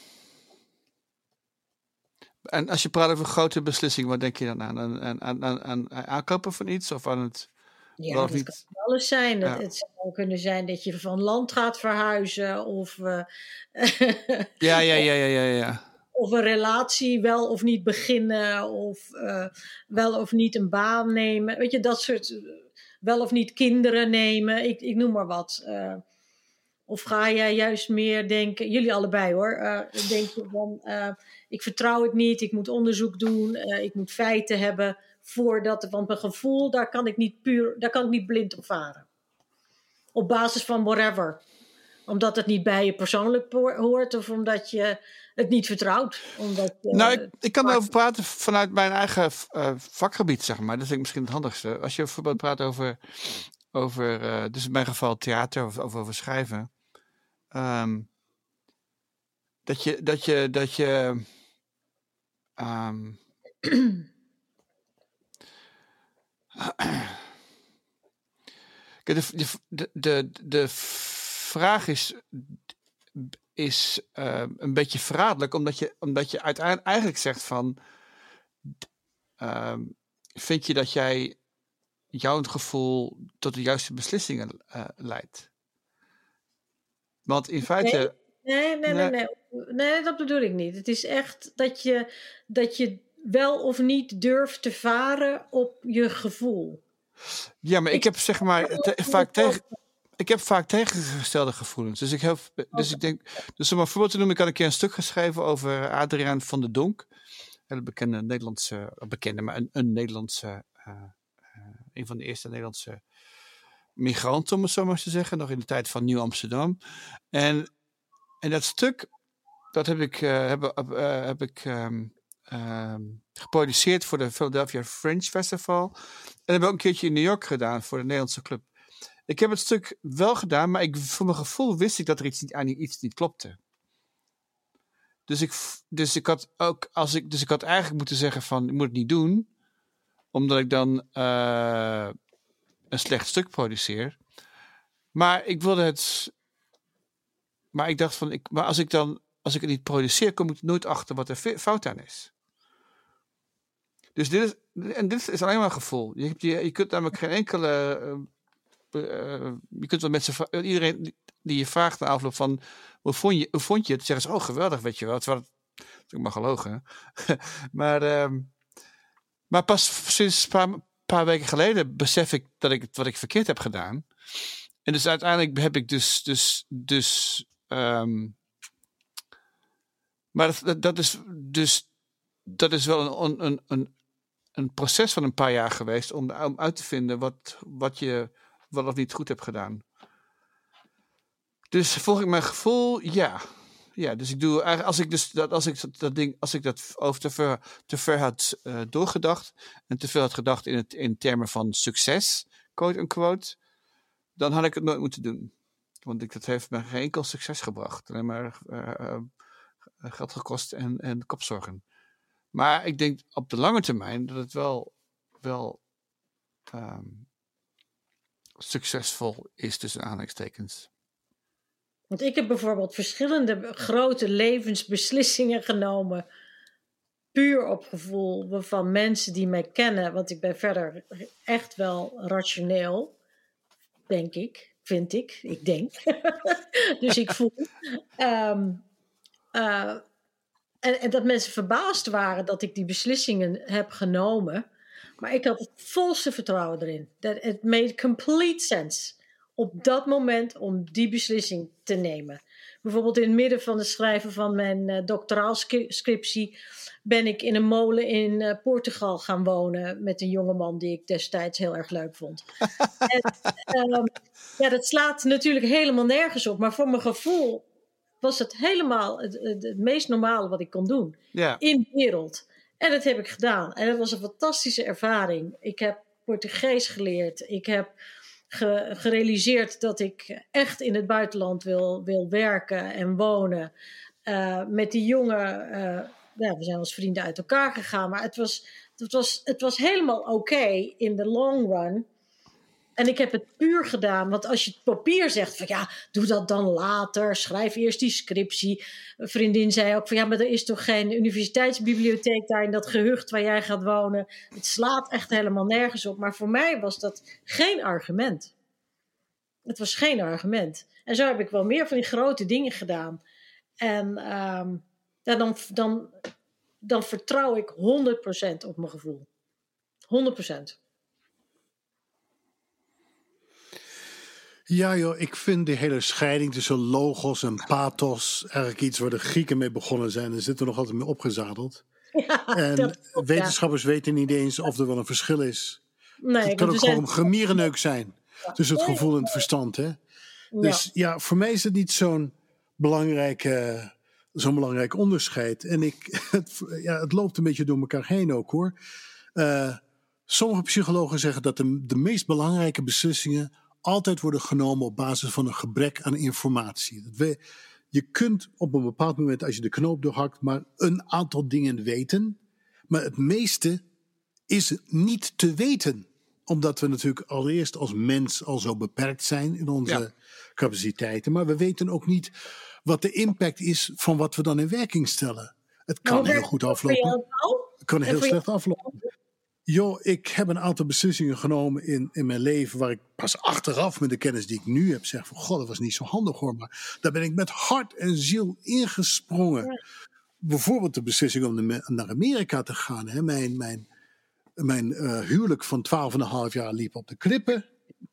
En als je praat over grote beslissingen, wat denk je dan aan? Aan, aan, aan, aan aankopen van iets of aan het... Ja, dat niet? Kan alles zijn. Ja. Het, het zou kunnen zijn dat je van land gaat verhuizen of... Uh, ja, ja, ja, ja, ja, ja. Of een relatie wel of niet beginnen of uh, wel of niet een baan nemen. Weet je, dat soort... Uh, wel of niet kinderen nemen. Ik, ik noem maar wat. Uh, Of ga jij juist meer denken, jullie allebei hoor, uh, denk je van uh, ik vertrouw het niet, ik moet onderzoek doen, uh, ik moet feiten hebben voordat, want mijn gevoel, daar kan ik niet puur, daar kan ik niet blind op varen. Op basis van whatever. Omdat het niet bij je persoonlijk hoort of omdat je het niet vertrouwt. Omdat, uh, nou, ik, ik kan erover praten vanuit mijn eigen uh, vakgebied, zeg maar. Dat is misschien het handigste. Als je bijvoorbeeld praat over, over uh, dus in mijn geval theater of, of over schrijven. Um, dat je, dat je, dat je, um, de, de, de, de vraag is, is uh, een beetje verraderlijk, omdat je, omdat je uiteindelijk eigenlijk zegt van, uh, vind je dat jij jouw gevoel tot de juiste beslissingen uh, leidt? Want in feite... Nee, nee, nee, nee, nee. Nee, dat bedoel ik niet. Het is echt dat je, dat je wel of niet durft te varen op je gevoel. Ja, maar ik, ik heb zeg maar te, vaak tegen... Ik heb vaak tegengestelde gevoelens. Dus ik, heb, dus okay. ik denk... Dus om een voorbeeld te noemen, ik had een keer een stuk geschreven over Adriaan van der Donk. Een bekende Nederlandse... Bekende, maar een, een Nederlandse... Uh, uh, een van de eerste Nederlandse migranten, om het zo maar te zeggen. Nog in de tijd van Nieuw Amsterdam. En, en dat stuk, dat heb ik, uh, heb, uh, heb ik um, um, geproduceerd voor de Philadelphia Fringe Festival. En dat heb ik ook een keertje in New York gedaan voor de Nederlandse club. Ik heb het stuk wel gedaan, maar ik, voor mijn gevoel wist ik dat er iets niet, aan iets niet klopte. Dus ik, dus ik had ook, als ik, dus ik had eigenlijk moeten zeggen van, ik moet het niet doen, omdat ik dan uh, een slecht stuk produceer. Maar ik wilde het, maar ik dacht van, ik, maar als ik dan, als ik het niet produceer, kom ik nooit achter wat er fout aan is. Dus dit is, en dit is alleen maar een gevoel. Je, hebt, je, je kunt namelijk geen enkele... Uh, Uh, je kunt wel met z'n iedereen die, die je vraagt na afloop van hoe vond je, hoe vond je het? Zeggen ze, oh geweldig, weet je wel. Het was natuurlijk maar gelogen. maar, uh, maar pas sinds een paar, paar weken geleden besef ik dat ik wat ik verkeerd heb gedaan. En dus uiteindelijk heb ik dus, dus, dus, um, maar dat, dat is dus, dat is wel een, een, een, een proces van een paar jaar geweest om, om uit te vinden wat, wat je wat of niet goed heb gedaan. Dus volg ik mijn gevoel, ja. Ja, dus ik doe eigenlijk, als ik dus dat, als ik dat ding, als ik dat over te ver, te ver had uh, doorgedacht en te veel had gedacht in, het, in termen van succes, quote unquote, dan had ik het nooit moeten doen. Want ik, dat heeft me geen enkel succes gebracht. Alleen maar uh, uh, geld gekost en, en kopzorgen. Maar ik denk op de lange termijn dat het wel, wel um, succesvol is tussen aanhalingstekens. Want ik heb bijvoorbeeld verschillende grote levensbeslissingen genomen, puur op gevoel van mensen die mij kennen, want ik ben verder echt wel rationeel, denk ik, vind ik, ik denk. Dus ik voel. Um, uh, en, en dat mensen verbaasd waren dat ik die beslissingen heb genomen. Maar ik had het volste vertrouwen erin. That it made complete sense. Op dat moment om die beslissing te nemen. Bijvoorbeeld in het midden van het schrijven van mijn uh, doctoraalscriptie ben ik in een molen in uh, Portugal gaan wonen met een jongeman die ik destijds heel erg leuk vond. en, um, ja, dat slaat natuurlijk helemaal nergens op. Maar voor mijn gevoel was het helemaal het, het, het meest normale wat ik kon doen. Yeah. In de wereld. En dat heb ik gedaan. En dat was een fantastische ervaring. Ik heb Portugees geleerd. Ik heb ge, gerealiseerd dat ik echt in het buitenland wil, wil werken en wonen. Uh, met die jongen, uh, ja, we zijn als vrienden uit elkaar gegaan. Maar het was, het was, het was helemaal oké okay in de long run. En ik heb het puur gedaan, want als je het papier zegt van ja, doe dat dan later, schrijf eerst die scriptie. Een vriendin zei ook van ja, maar er is toch geen universiteitsbibliotheek daar in dat gehucht waar jij gaat wonen. Het slaat echt helemaal nergens op, maar voor mij was dat geen argument. Het was geen argument. En zo heb ik wel meer van die grote dingen gedaan. En um, ja, dan, dan, dan vertrouw ik honderd procent op mijn gevoel. honderd procent. Ja joh, ik vind die hele scheiding tussen logos en pathos eigenlijk iets waar de Grieken mee begonnen zijn. Daar zitten we nog altijd mee opgezadeld. Ja, En dat klopt, ja. wetenschappers weten niet eens of er wel een verschil is. Nee, Het kan want ook we gewoon zijn... gemierenneuk zijn. Tussen het Ja. gevoel en het verstand. Hè? Ja. Dus ja, voor mij is het niet zo'n belangrijke, zo'n belangrijk onderscheid. En ik, het, ja, het loopt een beetje door elkaar heen ook hoor. Uh, sommige psychologen zeggen dat de, de meest belangrijke beslissingen altijd worden genomen op basis van een gebrek aan informatie. Dat we, je kunt op een bepaald moment, als je de knoop doorhakt, maar een aantal dingen weten. Maar het meeste is niet te weten. Omdat we natuurlijk allereerst als mens al zo beperkt zijn in onze ja. capaciteiten. Maar we weten ook niet wat de impact is van wat we dan in werking stellen. Het kan heel goed aflopen. Het kan heel slecht aflopen. Joh, ik heb een aantal beslissingen genomen in, in mijn leven waar ik pas achteraf met de kennis die ik nu heb zeg van god, dat was niet zo handig hoor. Maar daar ben ik met hart en ziel ingesprongen. Ja. Bijvoorbeeld de beslissing om de, naar Amerika te gaan. Hè. Mijn, mijn, mijn uh, huwelijk van twaalf en een half jaar liep op de klippen.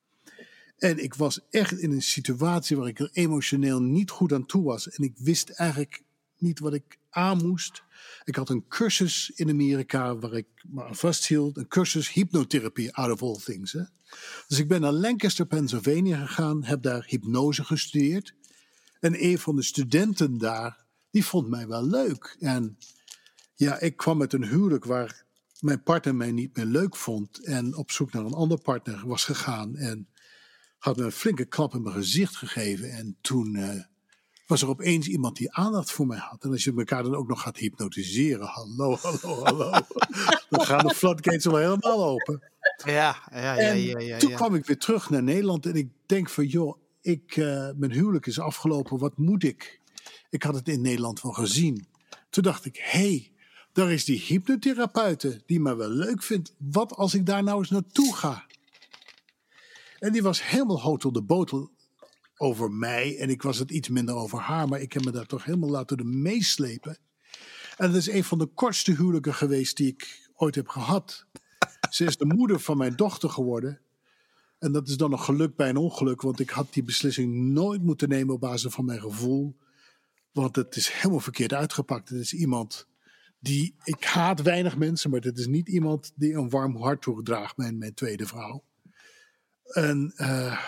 En ik was echt in een situatie waar ik er emotioneel niet goed aan toe was. En ik wist eigenlijk niet wat ik aan moest. Ik had een cursus in Amerika waar ik me aan vasthield. Een cursus hypnotherapie, out of all things. Hè. Dus ik ben naar Lancaster, Pennsylvania gegaan. Heb daar hypnose gestudeerd. En een van de studenten daar, die vond mij wel leuk. En ja, ik kwam met een huwelijk waar mijn partner mij niet meer leuk vond. En op zoek naar een ander partner was gegaan. En had me een flinke klap in mijn gezicht gegeven. En toen uh, was er opeens iemand die aandacht voor mij had. En als je elkaar dan ook nog gaat hypnotiseren. Hallo, hallo, hallo. Dan gaan de floodgates wel helemaal open. Ja, ja, ja. En ja, ja, ja. toen kwam ik weer terug naar Nederland. En ik denk van, joh, ik, uh, mijn huwelijk is afgelopen. Wat moet ik? Ik had het in Nederland wel gezien. Toen dacht ik, hé, hey, daar is die hypnotherapeute die me wel leuk vindt. Wat als ik daar nou eens naartoe ga? En die was helemaal hot op de botel over mij. En ik was het iets minder over haar. Maar ik heb me daar toch helemaal laten meeslepen. En dat is een van de kortste huwelijken geweest die ik ooit heb gehad. Ze is de moeder van mijn dochter geworden. En dat is dan een geluk bij een ongeluk. Want ik had die beslissing nooit moeten nemen op basis van mijn gevoel. Want het is helemaal verkeerd uitgepakt. Het is iemand die... Ik haat weinig mensen. Maar dit is niet iemand die een warm hart toedraagt. Mijn, mijn tweede vrouw. En uh,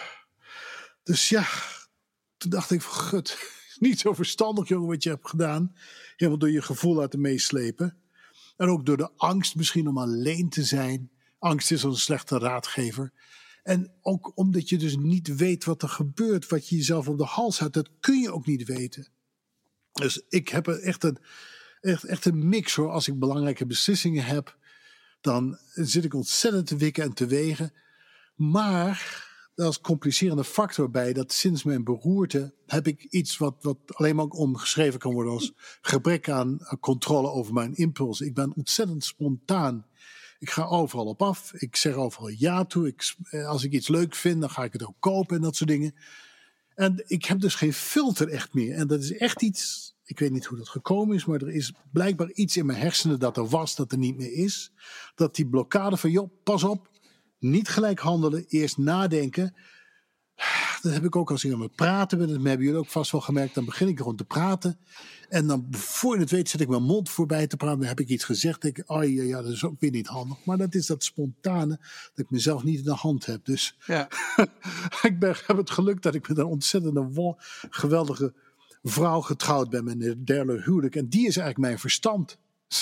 dus ja, toen dacht ik van gut, niet zo verstandig jongen wat je hebt gedaan. Helemaal door je gevoel laten meeslepen. En ook door de angst misschien om alleen te zijn. Angst is een slechte raadgever. En ook omdat je dus niet weet wat er gebeurt, wat je jezelf op de hals houdt, dat kun je ook niet weten. Dus ik heb echt een, echt, echt een mix hoor. Als ik belangrijke beslissingen heb, dan zit ik ontzettend te wikken en te wegen. Maar er is complicerende factor bij dat sinds mijn beroerte heb ik iets wat, wat alleen maar omgeschreven kan worden als gebrek aan controle over mijn impuls. Ik ben ontzettend spontaan. Ik ga overal op af. Ik zeg overal ja toe. Ik, als ik iets leuk vind, dan ga ik het ook kopen en dat soort dingen. En ik heb dus geen filter echt meer. En dat is echt iets, ik weet niet hoe dat gekomen is, maar er is blijkbaar iets in mijn hersenen dat er was, dat er niet meer is. Dat die blokkade van, joh, pas op. Niet gelijk handelen, eerst nadenken. Dat heb ik ook als ik aan het praten ben. Dat hebben jullie ook vast wel gemerkt. Dan begin ik gewoon te praten. En dan, voor je het weet, zet ik mijn mond voorbij te praten. Dan heb ik iets gezegd. Dan denk ik, oh ja, ja, dat is ook weer niet handig. Maar dat is dat spontane, dat ik mezelf niet in de hand heb. Dus ja. ik ben, heb het geluk dat ik met een ontzettende, geweldige vrouw getrouwd ben. Mijn derde huwelijk. En die is eigenlijk mijn verstand.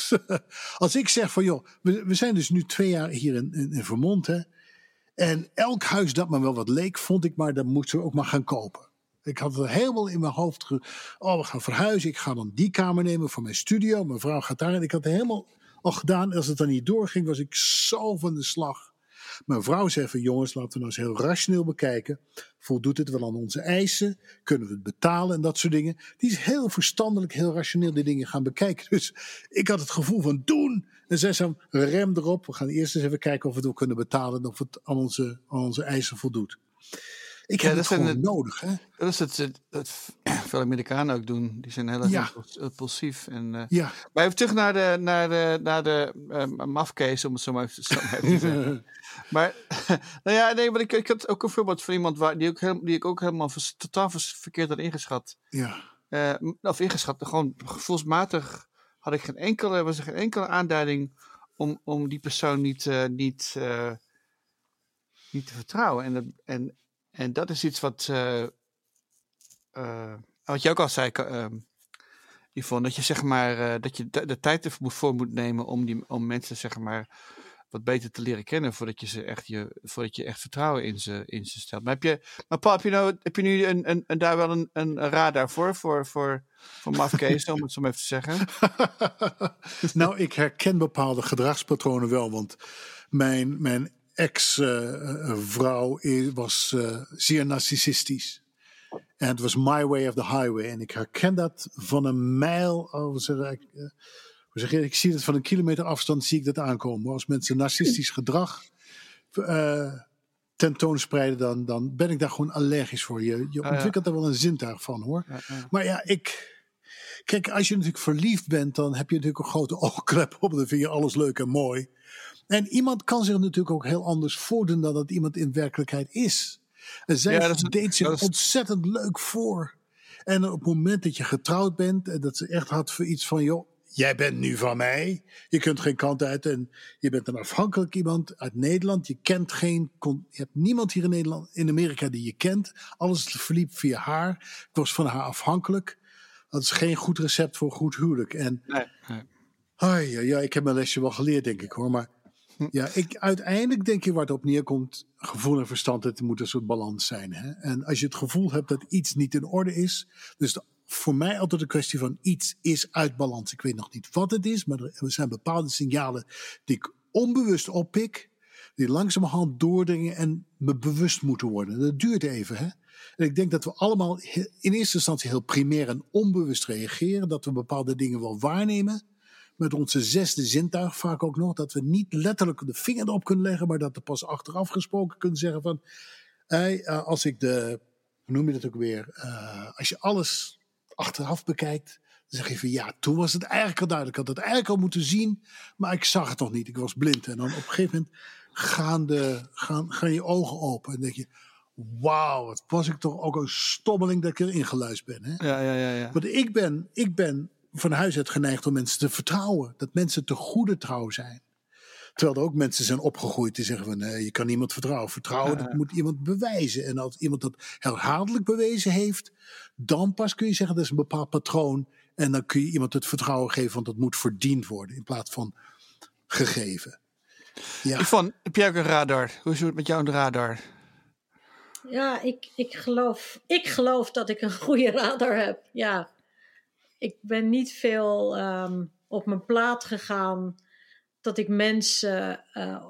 Als ik zeg van joh, we, we zijn dus nu twee jaar hier in, in, in Vermont. Hè, en elk huis dat me wel wat leek, vond ik maar, dat moeten we ook maar gaan kopen. Ik had het helemaal in mijn hoofd. Ge, oh, we gaan verhuizen. Ik ga dan die kamer nemen voor mijn studio. Mijn vrouw gaat daar. En ik had het helemaal al gedaan. Als het dan niet doorging, was ik zo van de slag. Mijn vrouw zei van jongens, laten we nou eens heel rationeel bekijken. Voldoet het wel aan onze eisen? Kunnen we het betalen en dat soort dingen? Die is heel verstandelijk, heel rationeel die dingen gaan bekijken. Dus ik had het gevoel van doen. En zij zei rem erop. We gaan eerst eens even kijken of we het wel kunnen betalen. En of het aan onze, aan onze eisen voldoet. Ik Ja, heb dat het zijn gewoon de- nodig, hè? Dat is het, het, het veel Amerikanen ook doen. Die zijn heel erg Ja. impuls- impulsief. En, eh, Ja. maar even terug naar de, naar de, naar de uh, mafcase, om het zo maar even, zo maar even te zeggen. Maar, nou ja, nee, maar ik, ik had ook een voorbeeld van iemand waar, die, ook heel, die ik ook helemaal vers, totaal vers, verkeerd had ingeschat. Ja. Uh, of ingeschat, gewoon gevoelsmatig had ik geen enkele, was er geen enkele aanduiding om, om die persoon niet, uh, niet, uh, niet te vertrouwen. En, dat, en, en dat is iets wat, uh, uh, wat je ook al zei, uh, Yvonne, dat je zeg maar, uh, dat je de, de tijd ervoor voor moet nemen om, die, om mensen zeg maar wat beter te leren kennen voordat je ze echt je, voordat je echt vertrouwen in ze, in ze stelt. Maar heb je, maar Paul, heb je nou, heb je nu een, een, een daar wel een, een radar voor, voor, voor, voor mafkezen, om het zo maar even te zeggen? Nou, ik herken bepaalde gedragspatronen wel, want mijn, mijn ex-vrouw uh, was uh, zeer narcissistisch. En het was my way of the highway. En ik herken dat van een mijl, oh, wat zeg ik, uh, zeg je, ik zie het van een kilometer afstand, zie ik dat aankomen. Als mensen narcistisch gedrag uh, tentoonspreiden, dan, dan ben ik daar gewoon allergisch voor. Je, je ontwikkelt er wel een zintuig van, hoor. Ja, ja. Maar ja, ik... Kijk, als je natuurlijk verliefd bent, dan heb je natuurlijk een grote oogklep op. Dan vind je alles leuk en mooi. En iemand kan zich natuurlijk ook heel anders voordoen dan dat iemand in werkelijkheid is. En zij ja, deed zich is... ontzettend leuk voor. En op het moment dat je getrouwd bent en dat ze echt had voor iets van, joh, jij bent nu van mij. Je kunt geen kant uit en je bent een afhankelijk iemand uit Nederland. Je kent geen, je hebt niemand hier in Nederland, in Amerika die je kent. Alles verliep via haar. Ik was van haar afhankelijk. Dat is geen goed recept voor een goed huwelijk. En nee, nee. Oh, ja, ja, ik heb mijn lesje wel geleerd, denk ik, hoor. Maar ja, ik, uiteindelijk denk je waar het op neerkomt, gevoel en verstand, het moet een soort balans zijn. Hè? En als je het gevoel hebt dat iets niet in orde is, dus de, voor mij altijd een kwestie van iets is uit balans. Ik weet nog niet wat het is, maar er zijn bepaalde signalen die ik onbewust oppik, die langzamerhand doordringen en me bewust moeten worden. Dat duurt even, hè. En ik denk dat we allemaal in eerste instantie heel primair en onbewust reageren, dat we bepaalde dingen wel waarnemen, met onze zesde zintuig vaak ook nog, dat we niet letterlijk de vinger erop kunnen leggen, maar dat we pas achteraf gesproken kunnen zeggen van, hey, uh, als ik de, hoe noem je dat ook weer, uh, als je alles achteraf bekijkt, dan zeg je van ja, toen was het eigenlijk al duidelijk. Ik had het eigenlijk al moeten zien, maar ik zag het nog niet. Ik was blind. En dan op een gegeven moment gaan, de, gaan, gaan je ogen open en denk je, wauw, wat was ik toch ook een stommeling dat ik erin geluisterd ben. Hè? Ja, ja, ja, ja. Want ik ben, ik ben van huis uit geneigd om mensen te vertrouwen. Dat mensen te goede trouw zijn. Terwijl er ook mensen zijn opgegroeid die zeggen van nee, je kan niemand vertrouwen. Vertrouwen, ja, ja. Dat moet iemand bewijzen. En als iemand dat herhaaldelijk bewezen heeft, dan pas kun je zeggen dat is een bepaald patroon. En dan kun je iemand het vertrouwen geven, want dat moet verdiend worden in plaats van gegeven. Ja. Yvonne, heb jij ook een radar? Hoe is het met jou een radar? Ja, ik, ik, geloof, ik geloof dat ik een goede radar heb. Ja, ik ben niet veel um, op mijn plaat gegaan dat ik mensen uh,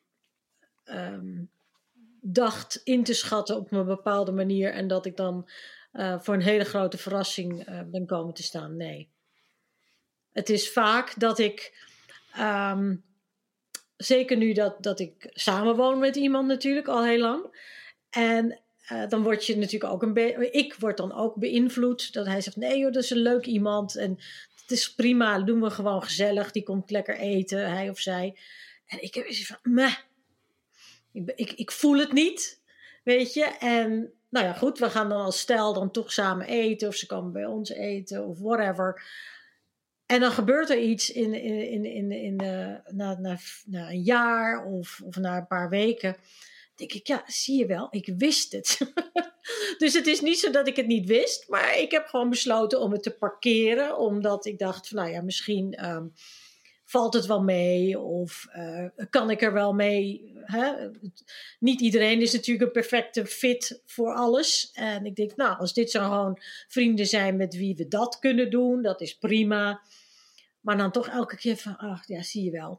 um, dacht in te schatten op een bepaalde manier en dat ik dan uh, voor een hele grote verrassing uh, ben komen te staan. Nee. Het is vaak dat ik, um, zeker nu dat, dat ik samenwoon met iemand natuurlijk al heel lang, en uh, dan word je natuurlijk ook een beetje, ik word dan ook beïnvloed dat hij zegt, nee joh, dat is een leuk iemand en het is prima, doen we gewoon gezellig, die komt lekker eten, hij of zij. En ik heb zoiets van, meh, ik, ik, ik voel het niet, weet je. En nou ja, goed, we gaan dan als stel dan toch samen eten, of ze komen bij ons eten, of whatever. En dan gebeurt er iets in, in, in, in, in uh, na, na, na een jaar of, of na een paar weken. Denk ik, ja, zie je wel, ik wist het. Dus het is niet zo dat ik het niet wist, maar ik heb gewoon besloten om het te parkeren, omdat ik dacht van, nou ja, misschien um, valt het wel mee of uh, kan ik er wel mee. Hè? Niet iedereen is natuurlijk een perfecte fit voor alles. En ik denk, nou, als dit zo gewoon vrienden zijn met wie we dat kunnen doen, dat is prima. Maar dan toch elke keer van, ach ja, zie je wel.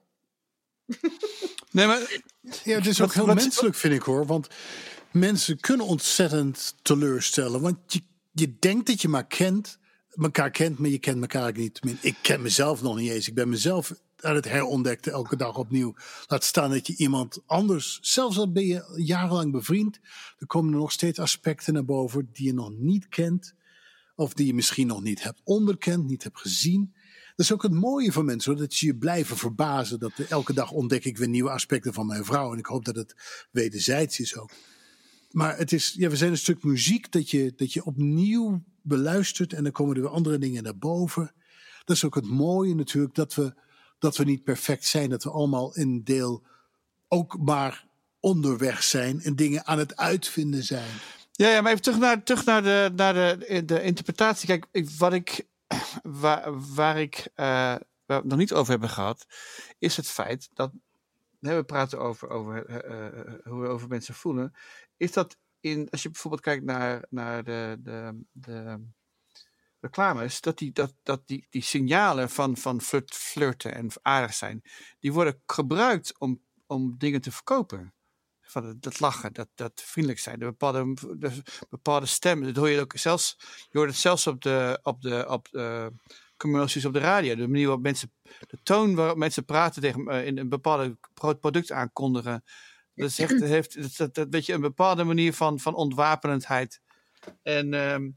Nee, maar ja, het is ook heel wat, menselijk, vind ik hoor. Want mensen kunnen ontzettend teleurstellen. Want je, je denkt dat je maar kent elkaar kent, maar je kent elkaar niet. Ik ken mezelf nog niet eens. Ik ben mezelf aan het herontdekken elke dag opnieuw. Laat staan dat je iemand anders, zelfs al ben je jarenlang bevriend, er komen er nog steeds aspecten naar boven die je nog niet kent. Of die je misschien nog niet hebt onderkend, niet hebt gezien. Dat is ook het mooie van mensen, hoor, dat je je blijven verbazen. Dat elke dag ontdek ik weer nieuwe aspecten van mijn vrouw. En ik hoop dat het wederzijds is ook. Maar het is, ja, we zijn een stuk muziek dat je, dat je opnieuw beluistert. En dan komen er weer andere dingen naar boven. Dat is ook het mooie natuurlijk, dat we, dat we niet perfect zijn. Dat we allemaal in deel ook maar onderweg zijn. En dingen aan het uitvinden zijn. Ja, ja, maar even terug naar, terug naar, de, naar de, de interpretatie. Kijk, ik, wat ik, waar, waar ik uh, waar we het nog niet over hebben gehad, is het feit dat, hè, we praten over, over uh, hoe we over mensen voelen, is dat in, als je bijvoorbeeld kijkt naar, naar de, de, de reclames, dat die, dat, dat die, die signalen van, van flirt, flirten en aardig zijn, die worden gebruikt om, om dingen te verkopen. Van dat lachen, dat, dat vriendelijk zijn, de bepaalde, de bepaalde stemmen. Dat hoor je ook zelfs. Je hoort het zelfs op de, op de, op de commercials op de radio. De manier waarop mensen, de toon waarop mensen praten tegen uh, in een bepaalde product aankondigen. Dat is echt, heeft, dat, dat weet je, een bepaalde manier van, van ontwapenendheid. En, um,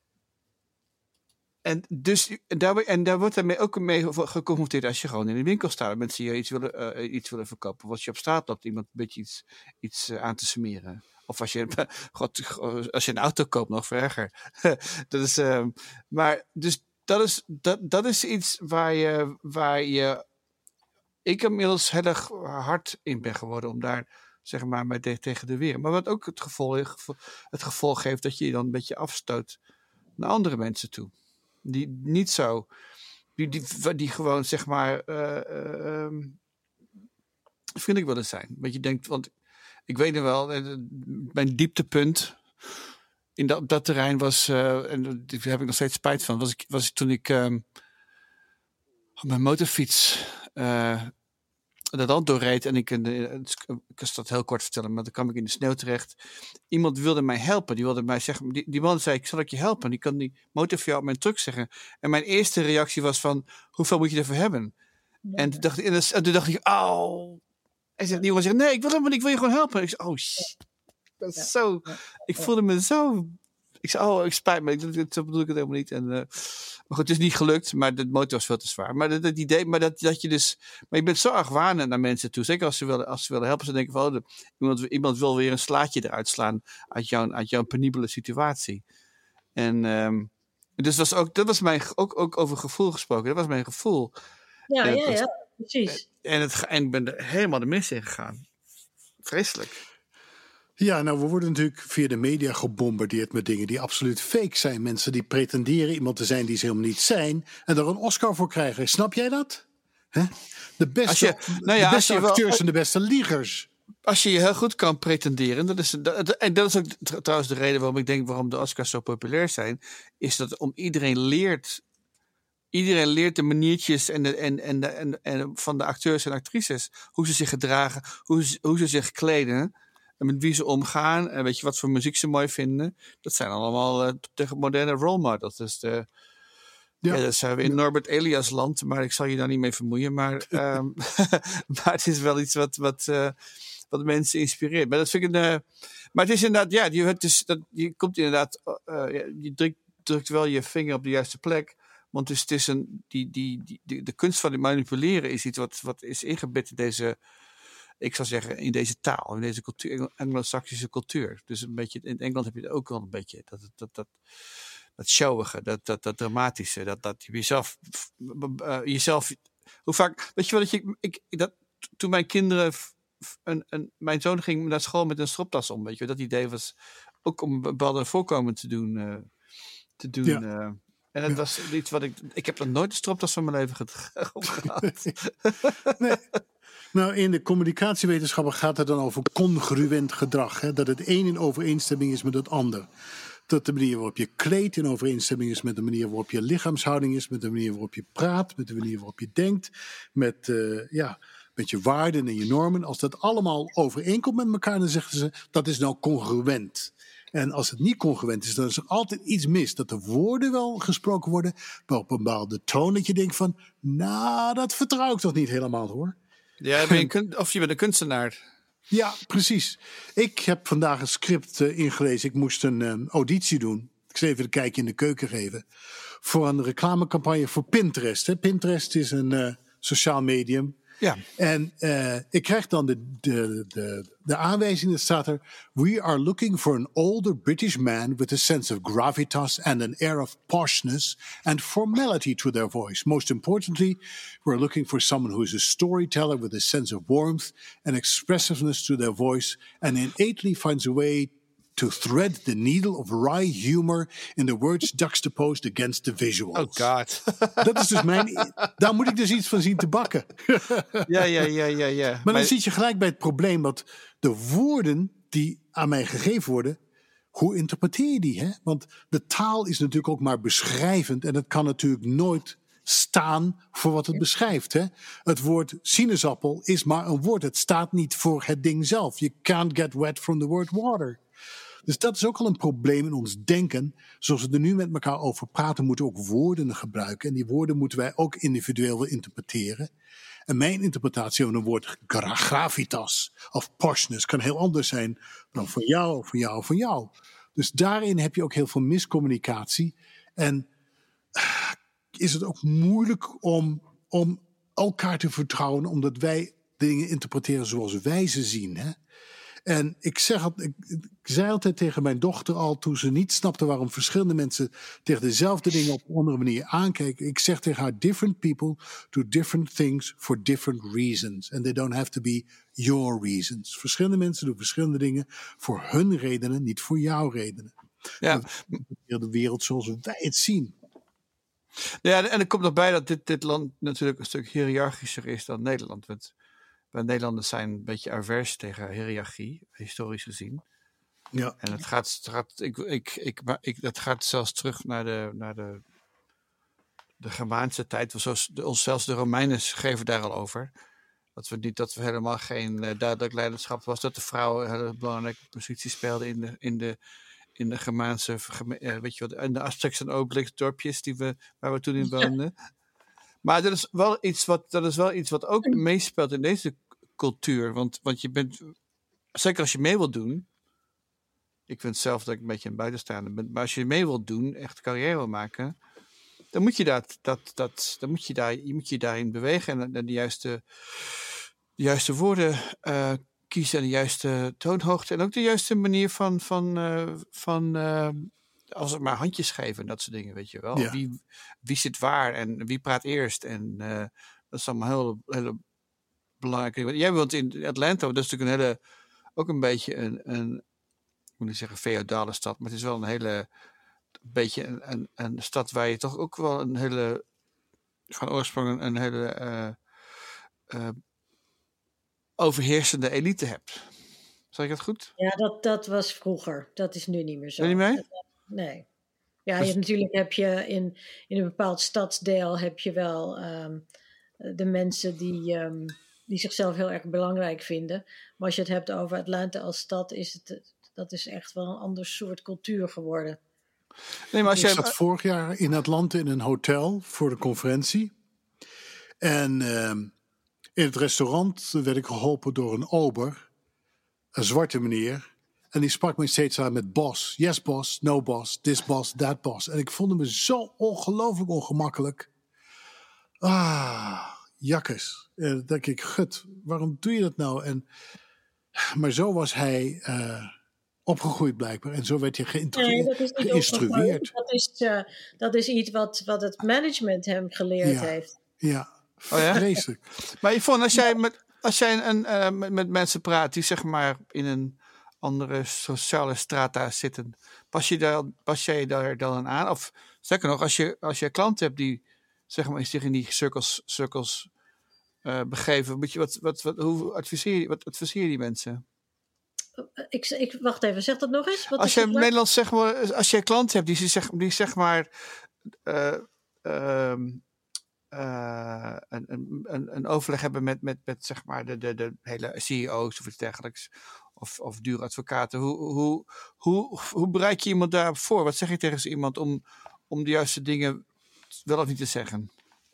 en dus daar, en daar wordt daarmee ook mee geconfronteerd als je gewoon in de winkel staat. En mensen die iets willen, uh, iets willen verkopen. Of als je op straat loopt, iemand een beetje iets, iets uh, aan te smeren. Of als je, God, als je een auto koopt, nog erger. dat is, uh, maar dus dat is, dat, dat is iets waar je, waar je, ik inmiddels heel erg hard in ben geworden om daar, zeg maar, mee tegen de weer. Maar wat ook het gevolg, het gevolg heeft dat je je dan een beetje afstoot naar andere mensen toe. Die niet zo, die, die, die gewoon, zeg maar, uh, uh, um, vriendelijk willen zijn. Want je denkt, want ik weet nog wel, uh, mijn dieptepunt in dat, dat terrein was, uh, en daar heb ik nog steeds spijt van, was, ik, was toen ik um, op mijn motorfiets uh, dat land doorreed en ik, uh, ik kan dat heel kort vertellen, maar dan kwam ik in de sneeuw terecht. Iemand wilde mij helpen, die wilde mij zeggen, die, die man zei, ik zal ik je helpen? Die kan die motor voor jou op mijn truck zeggen. En mijn eerste reactie was van, hoeveel moet je ervoor hebben? Ja. En, toen dacht, en, en toen dacht ik, oh. En die jongen zegt, nee, ik wil helemaal niet, ik wil je gewoon helpen. En ik zei, oh shit, dat is ja. zo. Ik voelde me zo. Ik zei, oh, ik spijt me, ik, zo bedoel ik het helemaal niet. En, uh, maar goed, het is niet gelukt, maar de motor was veel te zwaar. Maar dat, dat idee, maar dat, dat je dus, maar je bent zo argwanend naar mensen toe. Zeker als ze willen, als ze willen helpen, ze denken van, oh, de, iemand, iemand wil weer een slaatje eruit slaan uit jouw, uit jouw penibele situatie. En um, dus was ook, dat was mijn, ook, ook over gevoel gesproken, dat was mijn gevoel. Ja, en, ja, ja, precies. En, het, en ik ben er helemaal de mis in gegaan. Vreselijk. Ja, nou, we worden natuurlijk via de media gebombardeerd met dingen die absoluut fake zijn. Mensen die pretenderen iemand te zijn die ze helemaal niet zijn en er een Oscar voor krijgen. Snap jij dat? Hè? De beste, je, nou ja, de beste acteurs wel, en de beste liegers. Als je je heel goed kan pretenderen, dat is, dat, en dat is ook trouwens de reden waarom ik denk waarom de Oscars zo populair zijn, is dat om iedereen leert, iedereen leert de maniertjes en, de, en, en, de, en, en van de acteurs en actrices, hoe ze zich gedragen, hoe ze, hoe ze zich kleden. En met wie ze omgaan en weet je wat voor muziek ze mooi vinden. Dat zijn allemaal uh, tegen moderne role models. Dus de, ja. Ja, dat zijn we in ja. Norbert Elias land, maar ik zal je daar niet mee vermoeien. Maar, um, maar het is wel iets wat, wat, uh, wat mensen inspireert. Maar dat vind ik een, uh, maar het is inderdaad, ja, je, het is, dat, je komt inderdaad, uh, je drukt, drukt wel je vinger op de juiste plek. Want dus het is een, die, die, die, die, de kunst van het manipuleren is iets wat, wat is ingebed in deze, ik zou zeggen, in deze taal, in deze cultuur, Anglo-Saxische cultuur. Dus een beetje, in Engeland heb je het ook wel een beetje, dat, dat, dat, dat showige, dat, dat, dat dramatische, dat, dat je jezelf, uh, jezelf, hoe vaak, weet je wel, dat je, ik, dat, toen mijn kinderen, een, een, mijn zoon ging naar school met een stropdas om, weet je, dat idee was ook om bepaalde voorkomen te doen, uh, te doen, ja. uh, En het ja. was iets wat ik, ik heb nog nooit een stropdas van mijn leven gehad. Nee. Nou, in de communicatiewetenschappen gaat het dan over congruent gedrag. Hè? Dat het een in overeenstemming is met het ander. Dat de manier waarop je kleedt in overeenstemming is met de manier waarop je lichaamshouding is. Met de manier waarop je praat. Met de manier waarop je denkt. Met, uh, ja, met je waarden en je normen. Als dat allemaal overeenkomt met elkaar, dan zeggen ze dat is nou congruent. En als het niet congruent is, dan is er altijd iets mis. Dat de woorden wel gesproken worden, maar op een bepaalde toon dat je denkt van, nou, dat vertrouw ik toch niet helemaal hoor. Ja, ben je kun- of je bent een kunstenaar. Ja, precies. Ik heb vandaag een script uh, ingelezen. Ik moest een um, auditie doen. Ik zal even een kijkje in de keuken geven. Voor een reclamecampagne voor Pinterest. Hè. Pinterest is een uh, sociaal medium. Ja. En uh, ik krijg dan de, de, de, de aanwijzing, dat staat er: We are looking for an older British man with a sense of gravitas and an air of poshness and formality to their voice. Most importantly, we're looking for someone who is a storyteller with a sense of warmth and expressiveness to their voice and innately finds a way to thread the needle of wry humor in the words juxtaposed against the visuals. Oh god. Dat is dus mijn... Daar moet ik dus iets van zien te bakken. Ja, ja, ja, ja, ja. Maar dan maar... zit je gelijk bij het probleem dat de woorden die aan mij gegeven worden, hoe interpreteer je die? Hè? Want de taal is natuurlijk ook maar beschrijvend en het kan natuurlijk nooit staan voor wat het beschrijft. Hè? Het woord sinaasappel is maar een woord. Het staat niet voor het ding zelf. You can't get wet from the word water. Dus dat is ook al een probleem in ons denken. Zoals we er nu met elkaar over praten, moeten we ook woorden gebruiken. En die woorden moeten wij ook individueel interpreteren. En mijn interpretatie van een woord gra- gravitas of poshness kan heel anders zijn dan van jou, of van jou, of van jou. Dus daarin heb je ook heel veel miscommunicatie. En is het ook moeilijk om, om elkaar te vertrouwen, omdat wij dingen interpreteren zoals wij ze zien, hè? En ik, zeg, ik, ik zei altijd tegen mijn dochter al, toen ze niet snapte waarom verschillende mensen tegen dezelfde dingen op een andere manier aankijken. Ik zeg tegen haar: different people do different things for different reasons. And they don't have to be your reasons. Verschillende mensen doen verschillende dingen voor hun redenen, niet voor jouw redenen. Ja. De wereld zoals wij het zien. Ja, en er komt nog bij dat dit, dit land natuurlijk een stuk hiërarchischer is dan Nederland. Want wij Nederlanders zijn een beetje avers tegen hiërarchie, historisch gezien. Ja. En het gaat, het gaat, ik, ik, ik, maar ik, dat gaat zelfs terug naar de, naar de, de Germaanse tijd. Zoals de, ons, zelfs de Romeinen schreven daar al over. Dat we niet, dat we helemaal geen uh, duidelijk leiderschap was. Dat de vrouwen een hele belangrijke positie speelden in de, in de, in de Germaanse, uh, weet je wat, in de Asterix en Obelix dorpjes die we, waar we toen in woonden. Ja. Maar dat is wel iets wat, dat is wel iets wat ook meespeelt in deze cultuur. Want, want je bent, zeker als je mee wilt doen. Ik vind zelf dat ik een beetje een buitenstaander ben. Maar als je mee wilt doen, echt carrière wil maken, dan moet je dat, dat, dat, dan moet je daar, je moet je daarin bewegen en, en de juiste, de juiste woorden uh, kiezen en de juiste toonhoogte en ook de juiste manier van, van, uh, van uh, als het maar handjes geven en dat soort dingen, weet je wel. Ja. Wie, wie zit waar en wie praat eerst en uh, dat is allemaal heel, heel belangrijk. Jij woont in Atlanta, dat is natuurlijk een hele, ook een beetje een, een ik moet niet zeggen feodale stad, maar het is wel een hele, een beetje een, een, een stad waar je toch ook wel een hele, van oorsprong een, een hele uh, uh, overheersende elite hebt. Zeg ik dat goed? Ja, dat, dat was vroeger. Dat is nu niet meer zo. Ben je mee? Nee. Ja, je, natuurlijk heb je in, in een bepaald stadsdeel heb je wel um, de mensen die, um, die zichzelf heel erg belangrijk vinden. Maar als je het hebt over Atlanta als stad, is het, dat is echt wel een ander soort cultuur geworden. Nee, maar als jij... Ik zat vorig jaar in Atlanta in een hotel voor de conferentie. En uh, in het restaurant werd ik geholpen door een ober, een zwarte meneer. En die sprak me steeds aan met boss. Yes boss, no boss, this boss, that boss. En ik vond me zo ongelooflijk ongemakkelijk. Ah, jakkes. En dan denk ik, gut, waarom doe je dat nou? En, maar zo was hij uh, opgegroeid blijkbaar. En zo werd hij geïnstrueerd. Nee, dat, geïnstrueerd. dat, is, uh, dat is iets wat, wat het management hem geleerd ja, heeft. Ja, oh ja? Vreselijk. Maar Yvonne, als jij, met, als jij een, uh, met, met mensen praat die zeg maar in een andere sociale strata zitten, pas je daar, pas jij daar dan aan? Of sterker nog, als je, als je klanten hebt die zeg maar zich in die cirkels, cirkels uh, begeven, moet je wat, wat, wat, hoe adviseer je, wat adviseer je die mensen? Ik, ik, wacht even, zeg dat nog eens. Wat als je Nederlands zeg maar, als je klanten hebt die zeg, die zeg maar uh, uh, uh, een, een, een overleg hebben met, met, met zeg maar de, de, de hele C E O's of iets dergelijks, of, of dure advocaten. Hoe, hoe, hoe, hoe bereid je iemand daarop voor? Wat zeg je tegen zo iemand om, om de juiste dingen wel of niet te zeggen?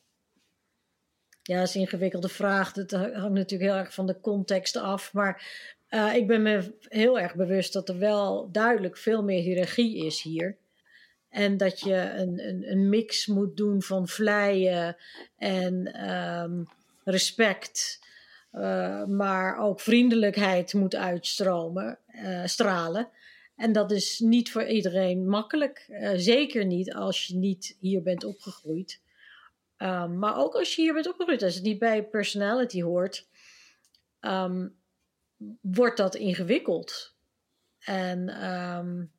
Ja, dat is een ingewikkelde vraag. Dat hangt natuurlijk heel erg van de context af. Maar uh, ik ben me heel erg bewust dat er wel duidelijk veel meer hiërarchie is hier. En dat je een, een, een mix moet doen van vleien en um, respect. Uh, maar ook vriendelijkheid moet uitstromen, uh, stralen. En dat is niet voor iedereen makkelijk. Uh, zeker niet als je niet hier bent opgegroeid. Um, maar ook als je hier bent opgegroeid, als het niet bij personality hoort, um, wordt dat ingewikkeld. En, um,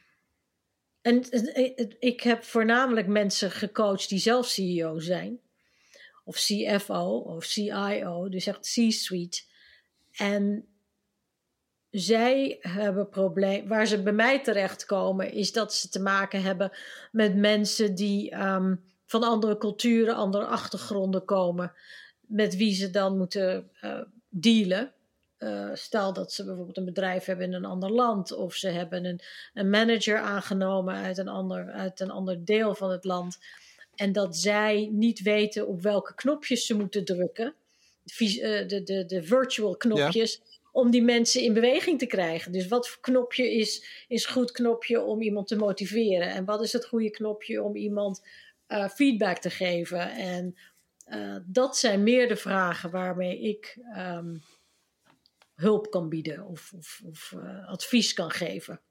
en ik heb voornamelijk mensen gecoacht die zelf C E O zijn. Of C F O of C I O, dus echt C-suite. En zij hebben probleem. Waar ze bij mij terechtkomen, is dat ze te maken hebben met mensen die um, van andere culturen, andere achtergronden komen, met wie ze dan moeten uh, dealen. Uh, stel dat ze bijvoorbeeld een bedrijf hebben in een ander land, of ze hebben een, een manager aangenomen uit een, ander, uit een ander deel van het land. En dat zij niet weten op welke knopjes ze moeten drukken. De, de, de, de virtual knopjes. Ja. Om die mensen in beweging te krijgen. Dus wat voor knopje is, is een goed knopje om iemand te motiveren? En wat is het goede knopje om iemand uh, feedback te geven? En uh, dat zijn meer de vragen waarmee ik um, hulp kan bieden. Of, of, of uh, advies kan geven.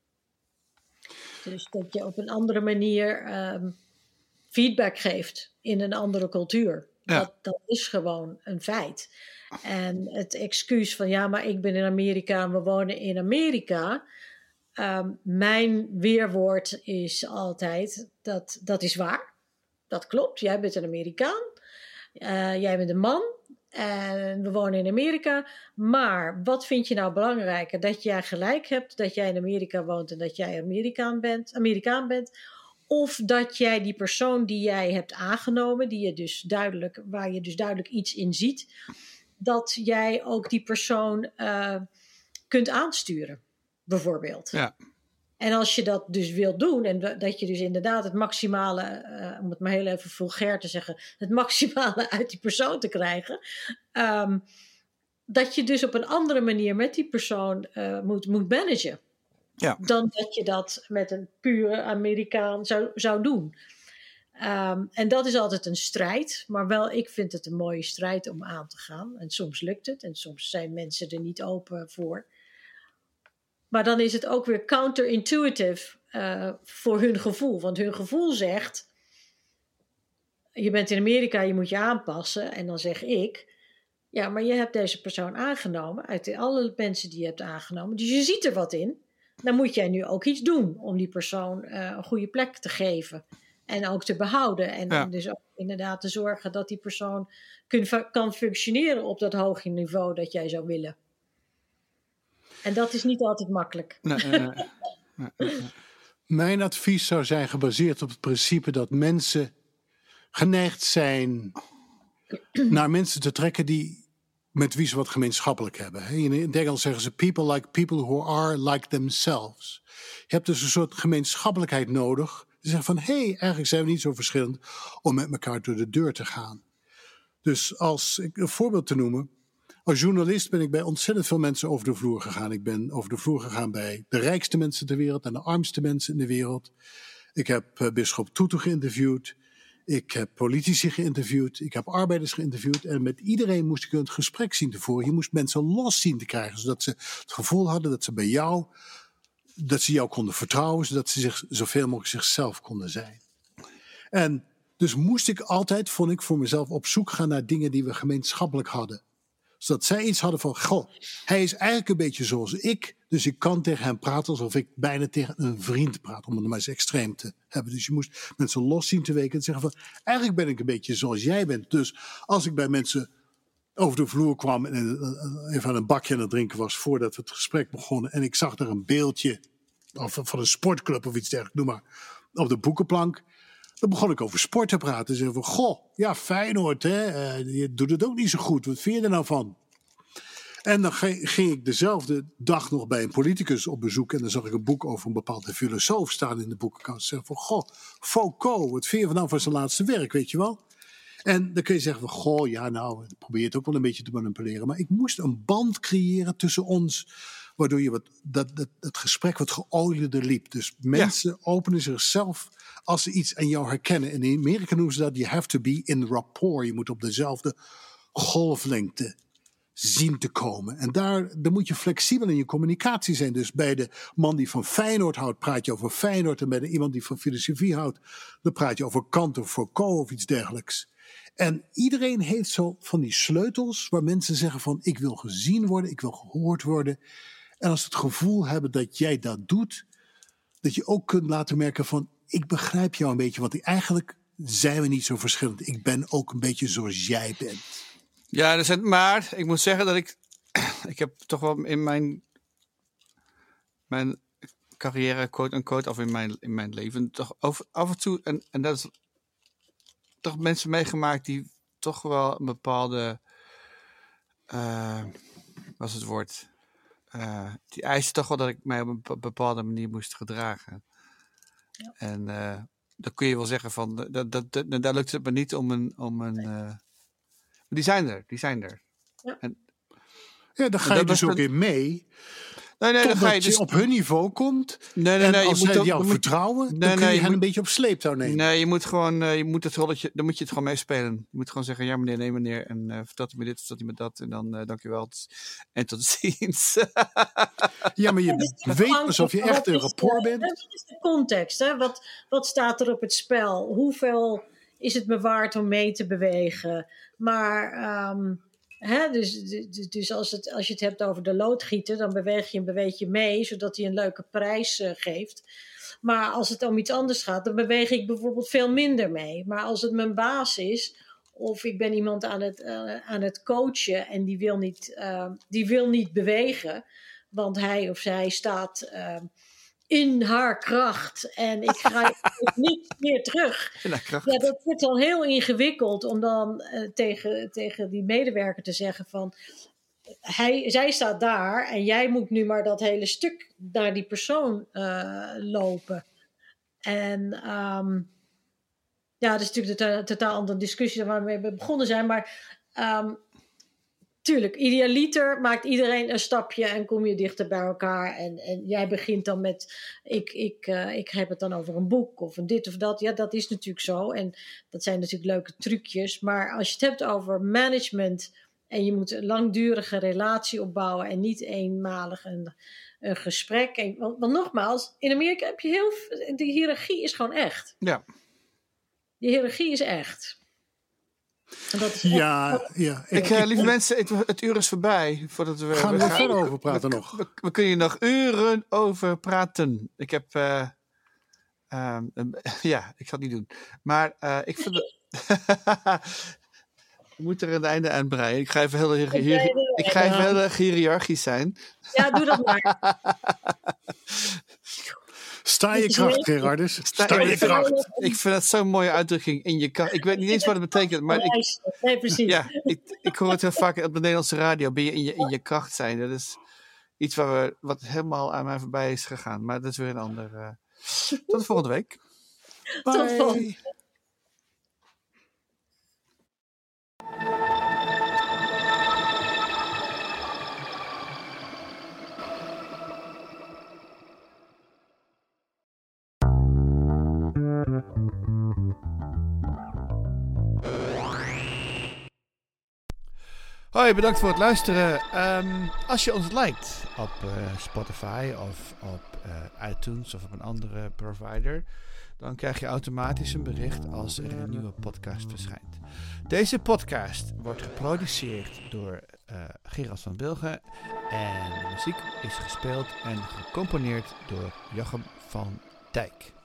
Dus dat je op een andere manier um, feedback geeft in een andere cultuur. Ja. Dat, dat is gewoon een feit. En het excuus van ja, maar ik ben in Amerika en we wonen in Amerika. Um, mijn weerwoord is altijd, dat, dat is waar. Dat klopt, jij bent een Amerikaan. Uh, jij bent een man. En we wonen in Amerika. Maar wat vind je nou belangrijker? Dat jij gelijk hebt, dat jij in Amerika woont en dat jij Amerikaan bent, Amerikaan bent. Of dat jij die persoon die jij hebt aangenomen, die je dus duidelijk, waar je dus duidelijk iets in ziet, dat jij ook die persoon uh, kunt aansturen, bijvoorbeeld. Ja. En als je dat dus wilt doen, en dat je dus inderdaad het maximale, uh, om het maar heel even vulgair te zeggen, het maximale uit die persoon te krijgen, um, dat je dus op een andere manier met die persoon uh, moet, moet managen. Ja. Dan dat je dat met een pure Amerikaan zou, zou doen. Um, en dat is altijd een strijd. Maar wel, ik vind het een mooie strijd om aan te gaan. En soms lukt het. En soms zijn mensen er niet open voor. Maar dan is het ook weer counterintuitive uh, voor hun gevoel. Want hun gevoel zegt, je bent in Amerika, je moet je aanpassen. En dan zeg ik, ja, maar je hebt deze persoon aangenomen. Uit de, alle mensen die je hebt aangenomen. Dus je ziet er wat in. Dan moet jij nu ook iets doen om die persoon uh, een goede plek te geven. En ook te behouden. En, ja. en dus ook inderdaad te zorgen dat die persoon kun, kan functioneren op dat hoge niveau dat jij zou willen. En dat is niet altijd makkelijk. Nee, nee, nee. nee, nee. Mijn advies zou zijn gebaseerd op het principe dat mensen geneigd zijn naar mensen te trekken die, met wie ze wat gemeenschappelijk hebben. In het Engels zeggen ze people like people who are like themselves. Je hebt dus een soort gemeenschappelijkheid nodig. Die zeggen van, hé, hey, eigenlijk zijn we niet zo verschillend om met elkaar door de deur te gaan. Dus als ik een voorbeeld te noemen. Als journalist ben ik bij ontzettend veel mensen over de vloer gegaan. Ik ben over de vloer gegaan bij de rijkste mensen ter wereld en de armste mensen in de wereld. Ik heb uh, bisschop Tutu geïnterviewd. Ik heb politici geïnterviewd. Ik heb arbeiders geïnterviewd. En met iedereen moest ik een gesprek zien te voeren. Je moest mensen los zien te krijgen. Zodat ze het gevoel hadden dat ze bij jou, dat ze jou konden vertrouwen. Zodat ze zich zoveel mogelijk zichzelf konden zijn. En dus moest ik altijd, vond ik voor mezelf, op zoek gaan naar dingen die we gemeenschappelijk hadden. Zodat zij iets hadden van, goh, hij is eigenlijk een beetje zoals ik. Dus ik kan tegen hem praten alsof ik bijna tegen een vriend praat. Om het maar eens extreem te hebben. Dus je moest mensen los zien te weken en zeggen van, eigenlijk ben ik een beetje zoals jij bent. Dus als ik bij mensen over de vloer kwam en even aan een bakje aan het drinken was voordat we het gesprek begonnen. En ik zag daar een beeldje of van een sportclub of iets dergelijks, noem maar, op de boekenplank. Dan begon ik over sport te praten. Zeggen van, goh, ja, Feyenoord, hè? Uh, je doet het ook niet zo goed. Wat vind je er nou van? En dan ging ik dezelfde dag nog bij een politicus op bezoek. En dan zag ik een boek over een bepaalde filosoof staan in de boekenkast. Zeg van, goh, Foucault, wat vind je vanaf van zijn laatste werk, weet je wel? En dan kun je zeggen van, goh, ja nou, probeer het ook wel een beetje te manipuleren. Maar ik moest een band creëren tussen ons, waardoor je wat, dat, dat, dat gesprek wat geolieder liep. Dus mensen ja. openen zichzelf als ze iets aan jou herkennen. En in Amerika noemen ze dat, you have to be in rapport. Je moet op dezelfde golflengte zien te komen. En daar, daar moet je flexibel in je communicatie zijn. Dus bij de man die van Feyenoord houdt, praat je over Feyenoord. En bij de iemand die van filosofie houdt, dan praat je over Kant of Foucault of iets dergelijks. En iedereen heeft zo van die sleutels waar mensen zeggen van, ik wil gezien worden, ik wil gehoord worden. En als ze het gevoel hebben dat jij dat doet, dat je ook kunt laten merken van, ik begrijp jou een beetje, want eigenlijk zijn we niet zo verschillend. Ik ben ook een beetje zoals jij bent. Ja, er zijn, maar ik moet zeggen dat ik, ik heb toch wel in mijn, mijn carrière, quote unquote, of in mijn, in mijn leven, toch over, af en toe, en, en dat is toch mensen meegemaakt die toch wel een bepaalde, uh, wat is het woord, uh, die eisen toch wel dat ik mij op een bepaalde manier moest gedragen. Ja. En uh, dan kun je wel zeggen van, dat, dat, dat, daar lukt het me niet om een, om een uh, die zijn er, die zijn er. Ja, en, ja daar ga je dus ook een... in mee. Nee, nee, dan ga je dus dus op hun niveau komt. Nee, nee, en nee, als je moet zij ook, jou moet, vertrouwen, nee, dan kun nee, je je hen moet, een beetje op sleeptouw nemen. Nee, je moet gewoon, uh, je moet het rolletje, dan moet je het gewoon meespelen. Je moet gewoon zeggen, ja meneer, nee meneer, en uh, vertelt u me dit, vertelt u me dat, en dan uh, dankjewel en tot ziens. Ja, maar je ja, weet alsof je echt een rapport bent. Wat is de context? Hè? Wat, wat staat er op het spel? Hoeveel is het me waard om mee te bewegen? Maar... Um, He, dus dus, dus als, het, als je het hebt over de loodgieter, dan beweeg je een beetje mee, zodat hij een leuke prijs uh, geeft. Maar als het om iets anders gaat, dan beweeg ik bijvoorbeeld veel minder mee. Maar als het mijn baas is, of ik ben iemand aan het, uh, aan het coachen en die wil, niet, uh, die wil niet bewegen, want hij of zij staat... Uh, in haar kracht. En ik ga niet meer terug. Ja, dat wordt dan heel ingewikkeld om dan uh, tegen, tegen die medewerker te zeggen van... Hij, zij staat daar en jij moet nu maar dat hele stuk naar die persoon uh, lopen. En um, ja, dat is natuurlijk een totaal andere discussie dan waar we mee begonnen zijn. Maar um, tuurlijk, idealiter maakt iedereen een stapje en kom je dichter bij elkaar. En, en jij begint dan met, ik, ik, uh, ik heb het dan over een boek of een dit of dat. Ja, dat is natuurlijk zo. En dat zijn natuurlijk leuke trucjes. Maar als je het hebt over management en je moet een langdurige relatie opbouwen en niet eenmalig een, een gesprek. En, want, want nogmaals, in Amerika heb je heel, de hiërarchie is gewoon echt. Ja. De hiërarchie is echt. En dat is ja, echt... ja. Ik, uh, lieve mensen, het, het uur is voorbij. Voordat we, gaan we, we er verder over praten we, nog? We, we kunnen hier nog uren over praten. Ik heb, uh, uh, uh, ja, ik ga het niet doen. Maar uh, ik vind het... We moeten er een einde aan breien. Ik ga even heel, hier, hier, ik ga even heel erg hiërarchisch zijn. Ja, doe dat maar. Sta je kracht, Gerardus. Sta, Sta je kracht. Ik vind dat zo'n mooie uitdrukking, in je kracht. Ik weet niet eens wat het betekent. Maar ik, nee, precies. Ja, ik, ik hoor het heel vaak op de Nederlandse radio. Ben je in je, in je kracht zijn. Dat is iets waar we, wat helemaal aan mij voorbij is gegaan. Maar dat is weer een ander... Uh... Tot de volgende week. Bye. Tot volgende week. Hoi, bedankt voor het luisteren. Um, als je ons liked op uh, Spotify of op uh, iTunes of op een andere provider, dan krijg je automatisch een bericht als er een nieuwe podcast verschijnt. Deze podcast wordt geproduceerd door uh, Gerard van Bilgen en de muziek is gespeeld en gecomponeerd door Jochem van Dijk.